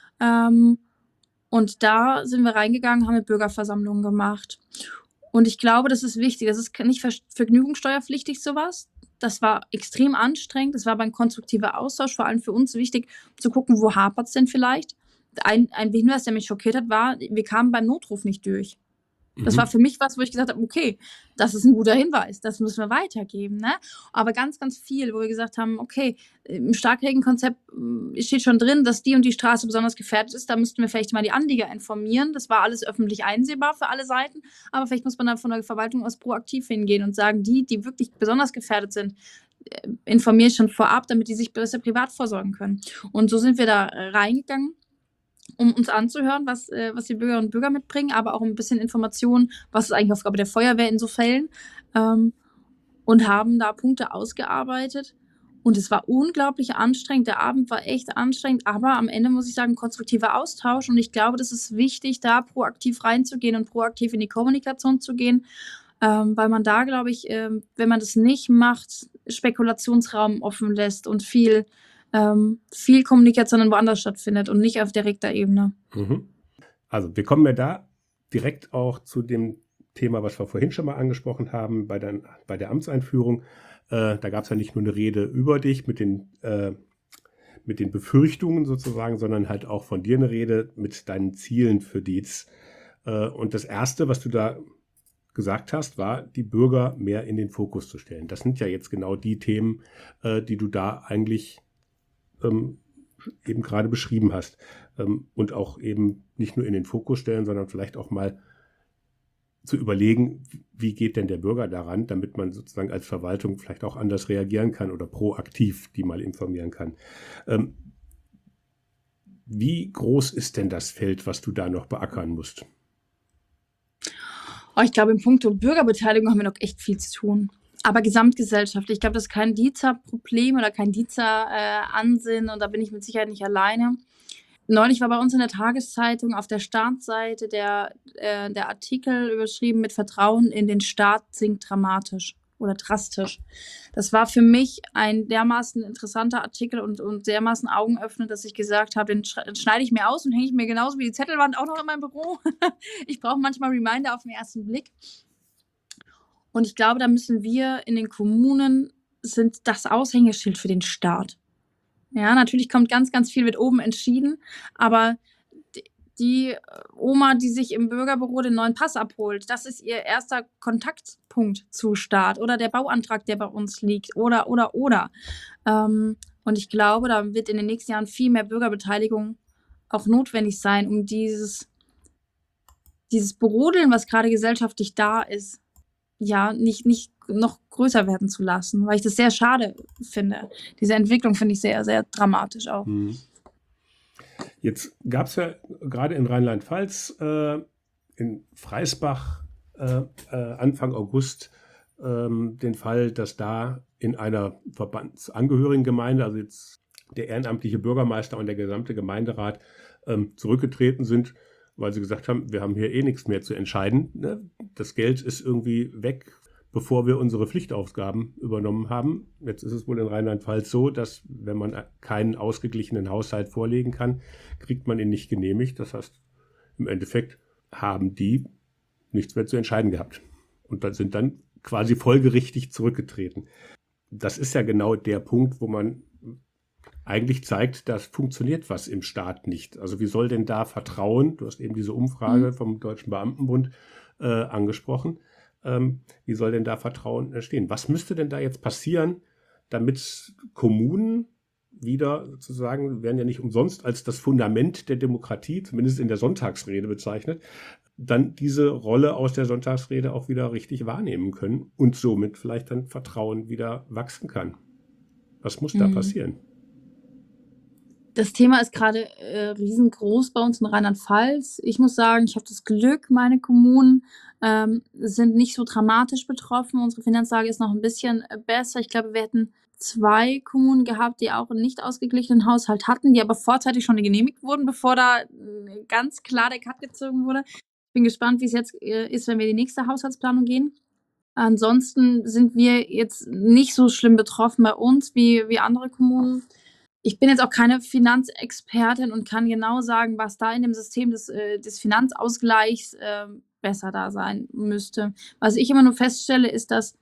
Ähm, und da sind wir reingegangen, haben eine Bürgerversammlung gemacht. Und ich glaube, das ist wichtig. Das ist nicht ver- vergnügungssteuerpflichtig, sowas. Das war extrem anstrengend. Das war aber ein konstruktiver Austausch, vor allem für uns wichtig, zu gucken, wo hapert es denn vielleicht. Ein, ein Hinweis, der mich schockiert hat, war, wir kamen beim Notruf nicht durch. Das Mhm. war für mich was, wo ich gesagt habe, okay, das ist ein guter Hinweis, das müssen wir weitergeben. Ne? Aber ganz, ganz viel, wo wir gesagt haben, okay, im Starkregenkonzept äh, steht schon drin, dass die und die Straße besonders gefährdet ist, da müssten wir vielleicht mal die Anlieger informieren. Das war alles öffentlich einsehbar für alle Seiten, aber vielleicht muss man da von der Verwaltung aus proaktiv hingehen und sagen, die, die wirklich besonders gefährdet sind, äh, informiere ich schon vorab, damit die sich besser privat vorsorgen können. Und so sind wir da äh, reingegangen, um uns anzuhören, was, äh, was die Bürgerinnen und Bürger mitbringen, aber auch ein bisschen Informationen, was ist eigentlich Aufgabe der Feuerwehr in so Fällen, ähm, und haben da Punkte ausgearbeitet. Und es war unglaublich anstrengend. Der Abend war echt anstrengend, aber am Ende muss ich sagen, konstruktiver Austausch. Und ich glaube, das ist wichtig, da proaktiv reinzugehen und proaktiv in die Kommunikation zu gehen, ähm, weil man da, glaube ich, ähm, wenn man das nicht macht, Spekulationsraum offen lässt und viel ähm, viel Kommunikation dann woanders stattfindet und nicht auf direkter Ebene. Mhm. Also wir kommen ja da direkt auch zu dem Thema, was wir vorhin schon mal angesprochen haben, bei der, bei der Amtseinführung. Äh, da gab es ja nicht nur eine Rede über dich mit den, äh, mit den Befürchtungen sozusagen, sondern halt auch von dir eine Rede mit deinen Zielen für Dietz. Äh, und das Erste, was du da gesagt hast, war, die Bürger mehr in den Fokus zu stellen. Das sind ja jetzt genau die Themen, äh, die du da eigentlich ähm, eben gerade beschrieben hast. Ähm, und auch eben nicht nur in den Fokus stellen, sondern vielleicht auch mal zu überlegen, wie geht denn der Bürger daran, damit man sozusagen als Verwaltung vielleicht auch anders reagieren kann oder proaktiv die mal informieren kann. Ähm, wie groß ist denn das Feld, was du da noch beackern musst? Oh, ich glaube, in puncto Bürgerbeteiligung haben wir noch echt viel zu tun. Aber gesamtgesellschaftlich, ich glaube, das ist kein Dietzer-Problem oder kein Dietzer-Ansinnen, und da bin ich mit Sicherheit nicht alleine. Neulich war bei uns in der Tageszeitung auf der Startseite der, äh, der Artikel überschrieben mit Vertrauen in den Staat sinkt dramatisch oder drastisch. Das war für mich ein dermaßen interessanter Artikel und, und dermaßen augenöffnend, dass ich gesagt habe, den, sch- den schneide ich mir aus und hänge ich mir genauso wie die Zettelwand auch noch in meinem Büro. Ich brauche manchmal Reminder auf den ersten Blick. Und ich glaube, da müssen wir in den Kommunen, sind das Aushängeschild für den Staat. Ja, natürlich kommt ganz, ganz viel, wird oben entschieden, aber d- die äh, Oma, die sich im Bürgerbüro den neuen Pass abholt, das ist ihr erster Kontaktpunkt zu Staat oder der Bauantrag, der bei uns liegt oder, oder, oder. Ähm, und ich glaube, da wird in den nächsten Jahren viel mehr Bürgerbeteiligung auch notwendig sein, um dieses, dieses Brodeln, was gerade gesellschaftlich da ist, ja, nicht, nicht noch größer werden zu lassen, weil ich das sehr schade finde. Diese Entwicklung finde ich sehr, sehr dramatisch auch. Hm. Jetzt gab es ja gerade in Rheinland-Pfalz äh, in Freisbach äh, äh, Anfang August ähm, den Fall, dass da in einer Verbandsangehörigengemeinde, also jetzt der ehrenamtliche Bürgermeister und der gesamte Gemeinderat ähm, zurückgetreten sind, weil sie gesagt haben, wir haben hier eh nichts mehr zu entscheiden. Ne? Das Geld ist irgendwie weg, bevor wir unsere Pflichtaufgaben übernommen haben. Jetzt ist es wohl in Rheinland-Pfalz so, dass wenn man keinen ausgeglichenen Haushalt vorlegen kann, kriegt man ihn nicht genehmigt. Das heißt, im Endeffekt haben die nichts mehr zu entscheiden gehabt und dann sind dann quasi folgerichtig zurückgetreten. Das ist ja genau der Punkt, wo man eigentlich zeigt, dass funktioniert was im Staat nicht. Also wie soll denn da Vertrauen, du hast eben diese Umfrage vom Deutschen Beamtenbund äh, angesprochen, ähm, wie soll denn da Vertrauen entstehen? Was müsste denn da jetzt passieren, damit Kommunen wieder sozusagen, werden ja nicht umsonst als das Fundament der Demokratie, zumindest in der Sonntagsrede bezeichnet, dann diese Rolle aus der Sonntagsrede auch wieder richtig wahrnehmen können und somit vielleicht dann Vertrauen wieder wachsen kann. Was muss da passieren? Das Thema ist gerade äh, riesengroß bei uns in Rheinland-Pfalz. Ich muss sagen, ich habe das Glück, meine Kommunen ähm, sind nicht so dramatisch betroffen. Unsere Finanzlage ist noch ein bisschen äh, besser. Ich glaube, wir hätten zwei Kommunen gehabt, die auch einen nicht ausgeglichenen Haushalt hatten, die aber vorzeitig schon genehmigt wurden, bevor da äh, ganz klar der Cut gezogen wurde. Ich bin gespannt, wie es jetzt äh, ist, wenn wir in die nächste Haushaltsplanung gehen. Ansonsten sind wir jetzt nicht so schlimm betroffen bei uns wie, wie andere Kommunen. Ich bin jetzt auch keine Finanzexpertin und kann genau sagen, was da in dem System des, äh, des Finanzausgleichs äh, besser da sein müsste. Was ich immer nur feststelle, ist, dass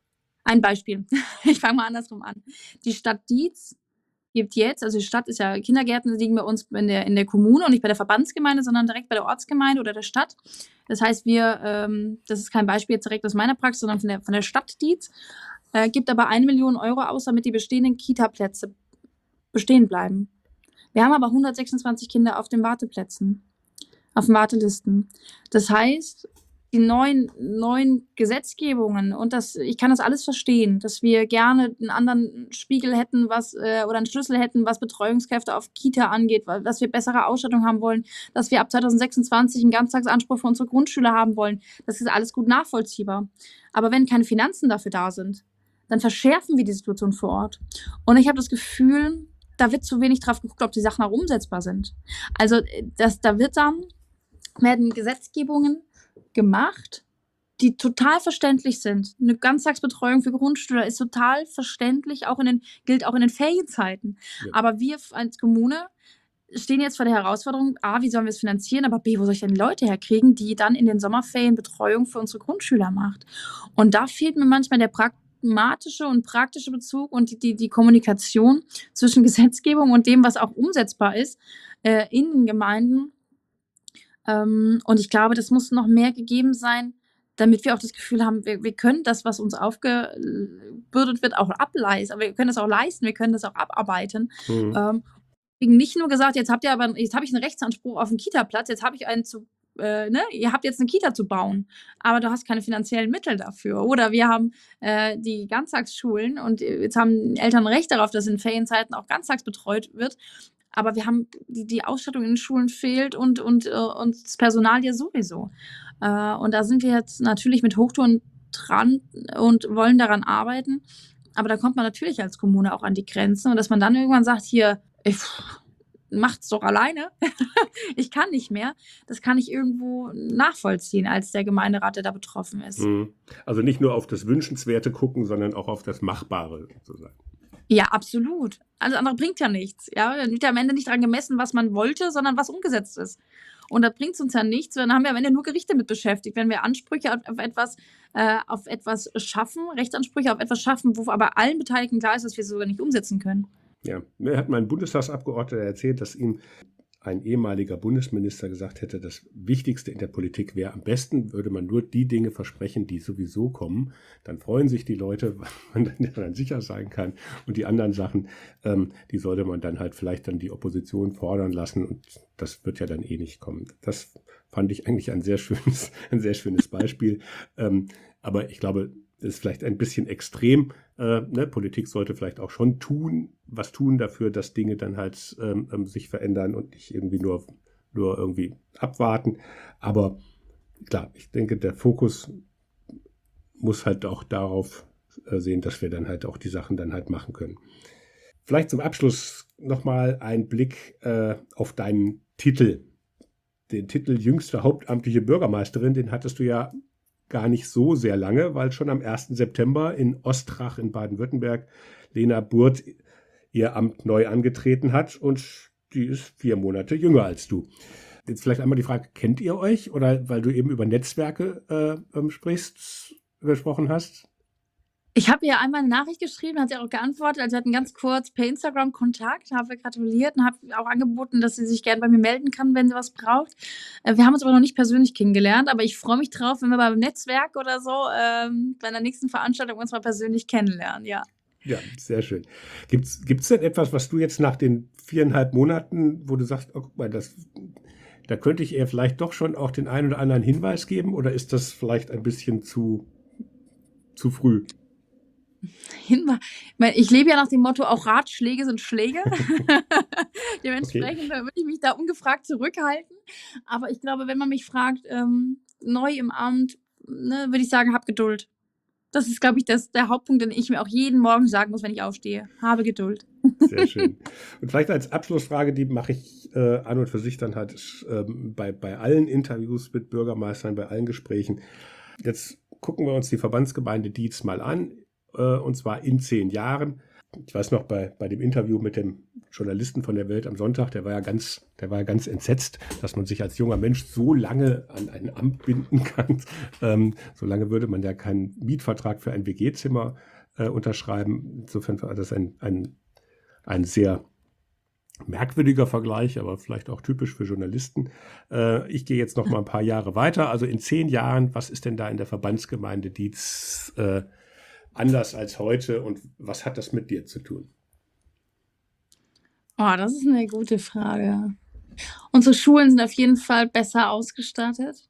ein Beispiel, ich fange mal andersrum an. Die Stadt Dietz gibt jetzt, also die Stadt ist ja, Kindergärten liegen bei uns in der, in der Kommune und nicht bei der Verbandsgemeinde, sondern direkt bei der Ortsgemeinde oder der Stadt. Das heißt, wir, ähm, das ist kein Beispiel jetzt direkt aus meiner Praxis, sondern von der, von der Stadt Dietz, äh, gibt aber eine Million Euro aus, damit die bestehenden Kita-Plätze bestehen bleiben. Wir haben aber hundertsechsundzwanzig Kinder auf den Warteplätzen, auf den Wartelisten. Das heißt, die neuen, neuen Gesetzgebungen und das, ich kann das alles verstehen, dass wir gerne einen anderen Spiegel hätten, was äh, oder einen Schlüssel hätten, was Betreuungskräfte auf Kita angeht, weil, dass wir bessere Ausstattung haben wollen, dass wir ab zweitausendsechsundzwanzig einen Ganztagsanspruch für unsere Grundschüler haben wollen. Das ist alles gut nachvollziehbar. Aber wenn keine Finanzen dafür da sind, dann verschärfen wir die Situation vor Ort. Und ich habe das Gefühl, da wird zu wenig drauf geguckt, ob die Sachen auch umsetzbar sind. Also das, da wird dann, werden Gesetzgebungen gemacht, die total verständlich sind. Eine Ganztagsbetreuung für Grundschüler ist total verständlich, auch in den, gilt auch in den Ferienzeiten. Ja. Aber wir als Kommune stehen jetzt vor der Herausforderung, A, wie sollen wir es finanzieren, aber B, wo soll ich denn Leute herkriegen, die dann in den Sommerferien Betreuung für unsere Grundschüler macht? Und da fehlt mir manchmal der pragmatische und praktische Bezug und die, die, die Kommunikation zwischen Gesetzgebung und dem, was auch umsetzbar ist äh, in den Gemeinden. Ähm, und ich glaube, das muss noch mehr gegeben sein, damit wir auch das Gefühl haben, wir, wir können das, was uns aufgebürdet wird, auch ableisten. Aber wir können das auch leisten, wir können das auch abarbeiten. Mhm. Ähm, nicht nur gesagt, jetzt habt ihr aber, jetzt habe ich einen Rechtsanspruch auf einen Kita-Platz, jetzt habe ich einen zu, äh, ne, ihr habt jetzt eine Kita zu bauen, aber du hast keine finanziellen Mittel dafür. Oder wir haben äh, die Ganztagsschulen und jetzt haben Eltern Recht darauf, dass in Ferienzeiten auch ganztags betreut wird. Aber wir haben, die, die Ausstattung in den Schulen fehlt und, und, äh, und das Personal ja sowieso. Äh, und da sind wir jetzt natürlich mit Hochtouren dran und wollen daran arbeiten. Aber da kommt man natürlich als Kommune auch an die Grenzen. Und dass man dann irgendwann sagt, hier, ey, macht's doch alleine. Ich kann nicht mehr. Das kann ich irgendwo nachvollziehen als der Gemeinderat, der da betroffen ist. Also nicht nur auf das Wünschenswerte gucken, sondern auch auf das Machbare sozusagen. Ja, absolut. Alles andere bringt ja nichts. Ja, dann wird ja am Ende nicht daran gemessen, was man wollte, sondern was umgesetzt ist. Und da bringt es uns ja nichts. Dann haben wir am Ende nur Gerichte mit beschäftigt. Wenn wir Ansprüche auf, auf, etwas, äh, auf etwas schaffen, Rechtsansprüche auf etwas schaffen, wo aber allen Beteiligten klar ist, dass wir es sogar nicht umsetzen können. Ja, mir hat mein Bundestagsabgeordneter erzählt, dass ihm ein ehemaliger Bundesminister gesagt hätte, das Wichtigste in der Politik wäre, am besten würde man nur die Dinge versprechen, die sowieso kommen. Dann freuen sich die Leute, weil man dann sicher sein kann. Und die anderen Sachen, ähm, die sollte man dann halt vielleicht dann die Opposition fordern lassen. Und das wird ja dann eh nicht kommen. Das fand ich eigentlich ein sehr schönes, ein sehr schönes Beispiel. ähm, aber ich glaube, das ist vielleicht ein bisschen extrem. Äh, ne? Politik sollte vielleicht auch schon tun, was tun dafür, dass Dinge dann halt ähm, sich verändern und nicht irgendwie nur, nur irgendwie abwarten. Aber klar, ich denke, der Fokus muss halt auch darauf äh, sehen, dass wir dann halt auch die Sachen dann halt machen können. Vielleicht zum Abschluss nochmal ein Blick äh, auf deinen Titel. Den Titel jüngste hauptamtliche Bürgermeisterin, den hattest du ja gar nicht so sehr lange, weil schon am ersten September in Ostrach in Baden-Württemberg Lena Burt ihr Amt neu angetreten hat und die ist vier Monate jünger als du. Jetzt vielleicht einmal die Frage, kennt ihr euch? Oder weil du eben über Netzwerke äh, ähm, sprichst, gesprochen hast? Ich habe ihr einmal eine Nachricht geschrieben, hat sie auch geantwortet. Also wir hatten ganz kurz per Instagram Kontakt, habe gratuliert und habe auch angeboten, dass sie sich gerne bei mir melden kann, wenn sie was braucht. Äh, wir haben uns aber noch nicht persönlich kennengelernt, aber ich freue mich drauf, wenn wir beim Netzwerk oder so ähm, bei der nächsten Veranstaltung uns mal persönlich kennenlernen, ja. Ja, sehr schön. Gibt's, gibt's denn etwas, was du jetzt nach den viereinhalb Monaten, wo du sagst, oh, guck mal, das, da könnte ich eher vielleicht doch schon auch den einen oder anderen Hinweis geben, oder ist das vielleicht ein bisschen zu, zu früh? Hinweis. Ich lebe ja nach dem Motto, auch Ratschläge sind Schläge. Dementsprechend okay. würde ich mich da ungefragt zurückhalten. Aber ich glaube, wenn man mich fragt, ähm, neu im Amt, ne, würde ich sagen, hab Geduld. Das ist, glaube ich, das, der Hauptpunkt, den ich mir auch jeden Morgen sagen muss, wenn ich aufstehe. Habe Geduld. Sehr schön. Und vielleicht als Abschlussfrage, die mache ich äh, an und für sich dann halt ähm, bei, bei allen Interviews mit Bürgermeistern, bei allen Gesprächen. Jetzt gucken wir uns die Verbandsgemeinde Dietz mal an. Und zwar in zehn Jahren. Ich weiß noch, bei, bei dem Interview mit dem Journalisten von der Welt am Sonntag, der war ja ganz, der war ja ganz entsetzt, dass man sich als junger Mensch so lange an ein Amt binden kann. Ähm, so lange würde man ja keinen Mietvertrag für ein W G-Zimmer äh, unterschreiben. Insofern war das ein, ein, ein sehr merkwürdiger Vergleich, aber vielleicht auch typisch für Journalisten. Äh, ich gehe jetzt noch mal ein paar Jahre weiter. Also in zehn Jahren, was ist denn da in der Verbandsgemeinde Dietz äh, anders als heute und was hat das mit dir zu tun? Oh, das ist eine gute Frage. Unsere Schulen sind auf jeden Fall besser ausgestattet.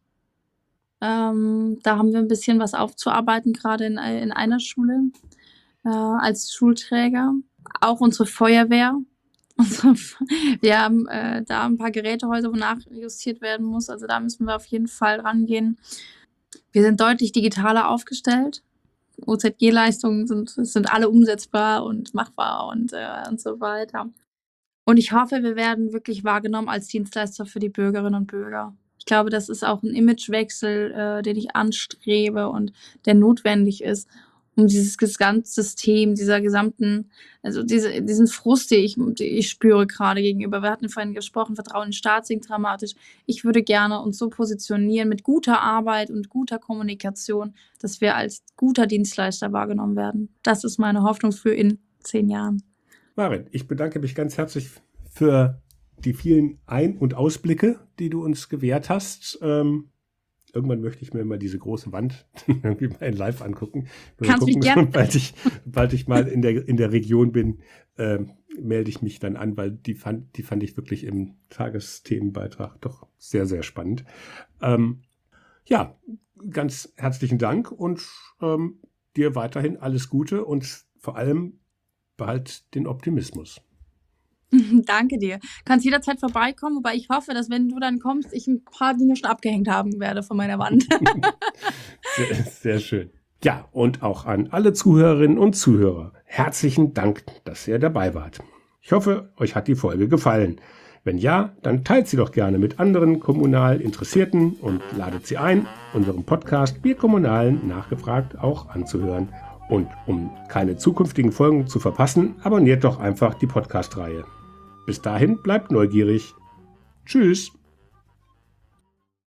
Ähm, da haben wir ein bisschen was aufzuarbeiten, gerade in, in einer Schule äh, als Schulträger. Auch unsere Feuerwehr. Unsere, wir haben äh, da ein paar Gerätehäuser, wo nachjustiert werden muss. Also da müssen wir auf jeden Fall rangehen. Wir sind deutlich digitaler aufgestellt. O Z G-Leistungen sind, sind alle umsetzbar und machbar und, äh, und so weiter. Und ich hoffe, wir werden wirklich wahrgenommen als Dienstleister für die Bürgerinnen und Bürger. Ich glaube, das ist auch ein Imagewechsel, äh, den ich anstrebe und der notwendig ist, um dieses Gesamtsystem, dieser gesamten, also diese, diesen Frust, den ich, den ich spüre gerade gegenüber. Wir hatten vorhin gesprochen, Vertrauen in den Staat sinkt dramatisch. Ich würde gerne uns so positionieren mit guter Arbeit und guter Kommunikation, dass wir als guter Dienstleister wahrgenommen werden. Das ist meine Hoffnung für in zehn Jahren. Maren, ich bedanke mich ganz herzlich für die vielen Ein- und Ausblicke, die du uns gewährt hast. Ähm Irgendwann möchte ich mir mal diese große Wand irgendwie mal in live angucken. Kannst gucken, mich gerne. Sobald ich, sobald ich mal in der, in der Region bin, äh, melde ich mich dann an, weil die fand, die fand ich wirklich im Tagesthemenbeitrag doch sehr, sehr spannend. Ähm, ja, ganz herzlichen Dank und ähm, dir weiterhin alles Gute und vor allem behalt den Optimismus. Danke dir. Kannst jederzeit vorbeikommen, wobei ich hoffe, dass wenn du dann kommst, ich ein paar Dinge schon abgehängt haben werde von meiner Wand. sehr, sehr schön. Ja, und auch an alle Zuhörerinnen und Zuhörer. Herzlichen Dank, dass ihr dabei wart. Ich hoffe, euch hat die Folge gefallen. Wenn ja, dann teilt sie doch gerne mit anderen kommunal Interessierten und ladet sie ein, unseren Podcast Wir Kommunalen nachgefragt auch anzuhören. Und um keine zukünftigen Folgen zu verpassen, abonniert doch einfach die Podcast-Reihe. Bis dahin bleibt neugierig. Tschüss!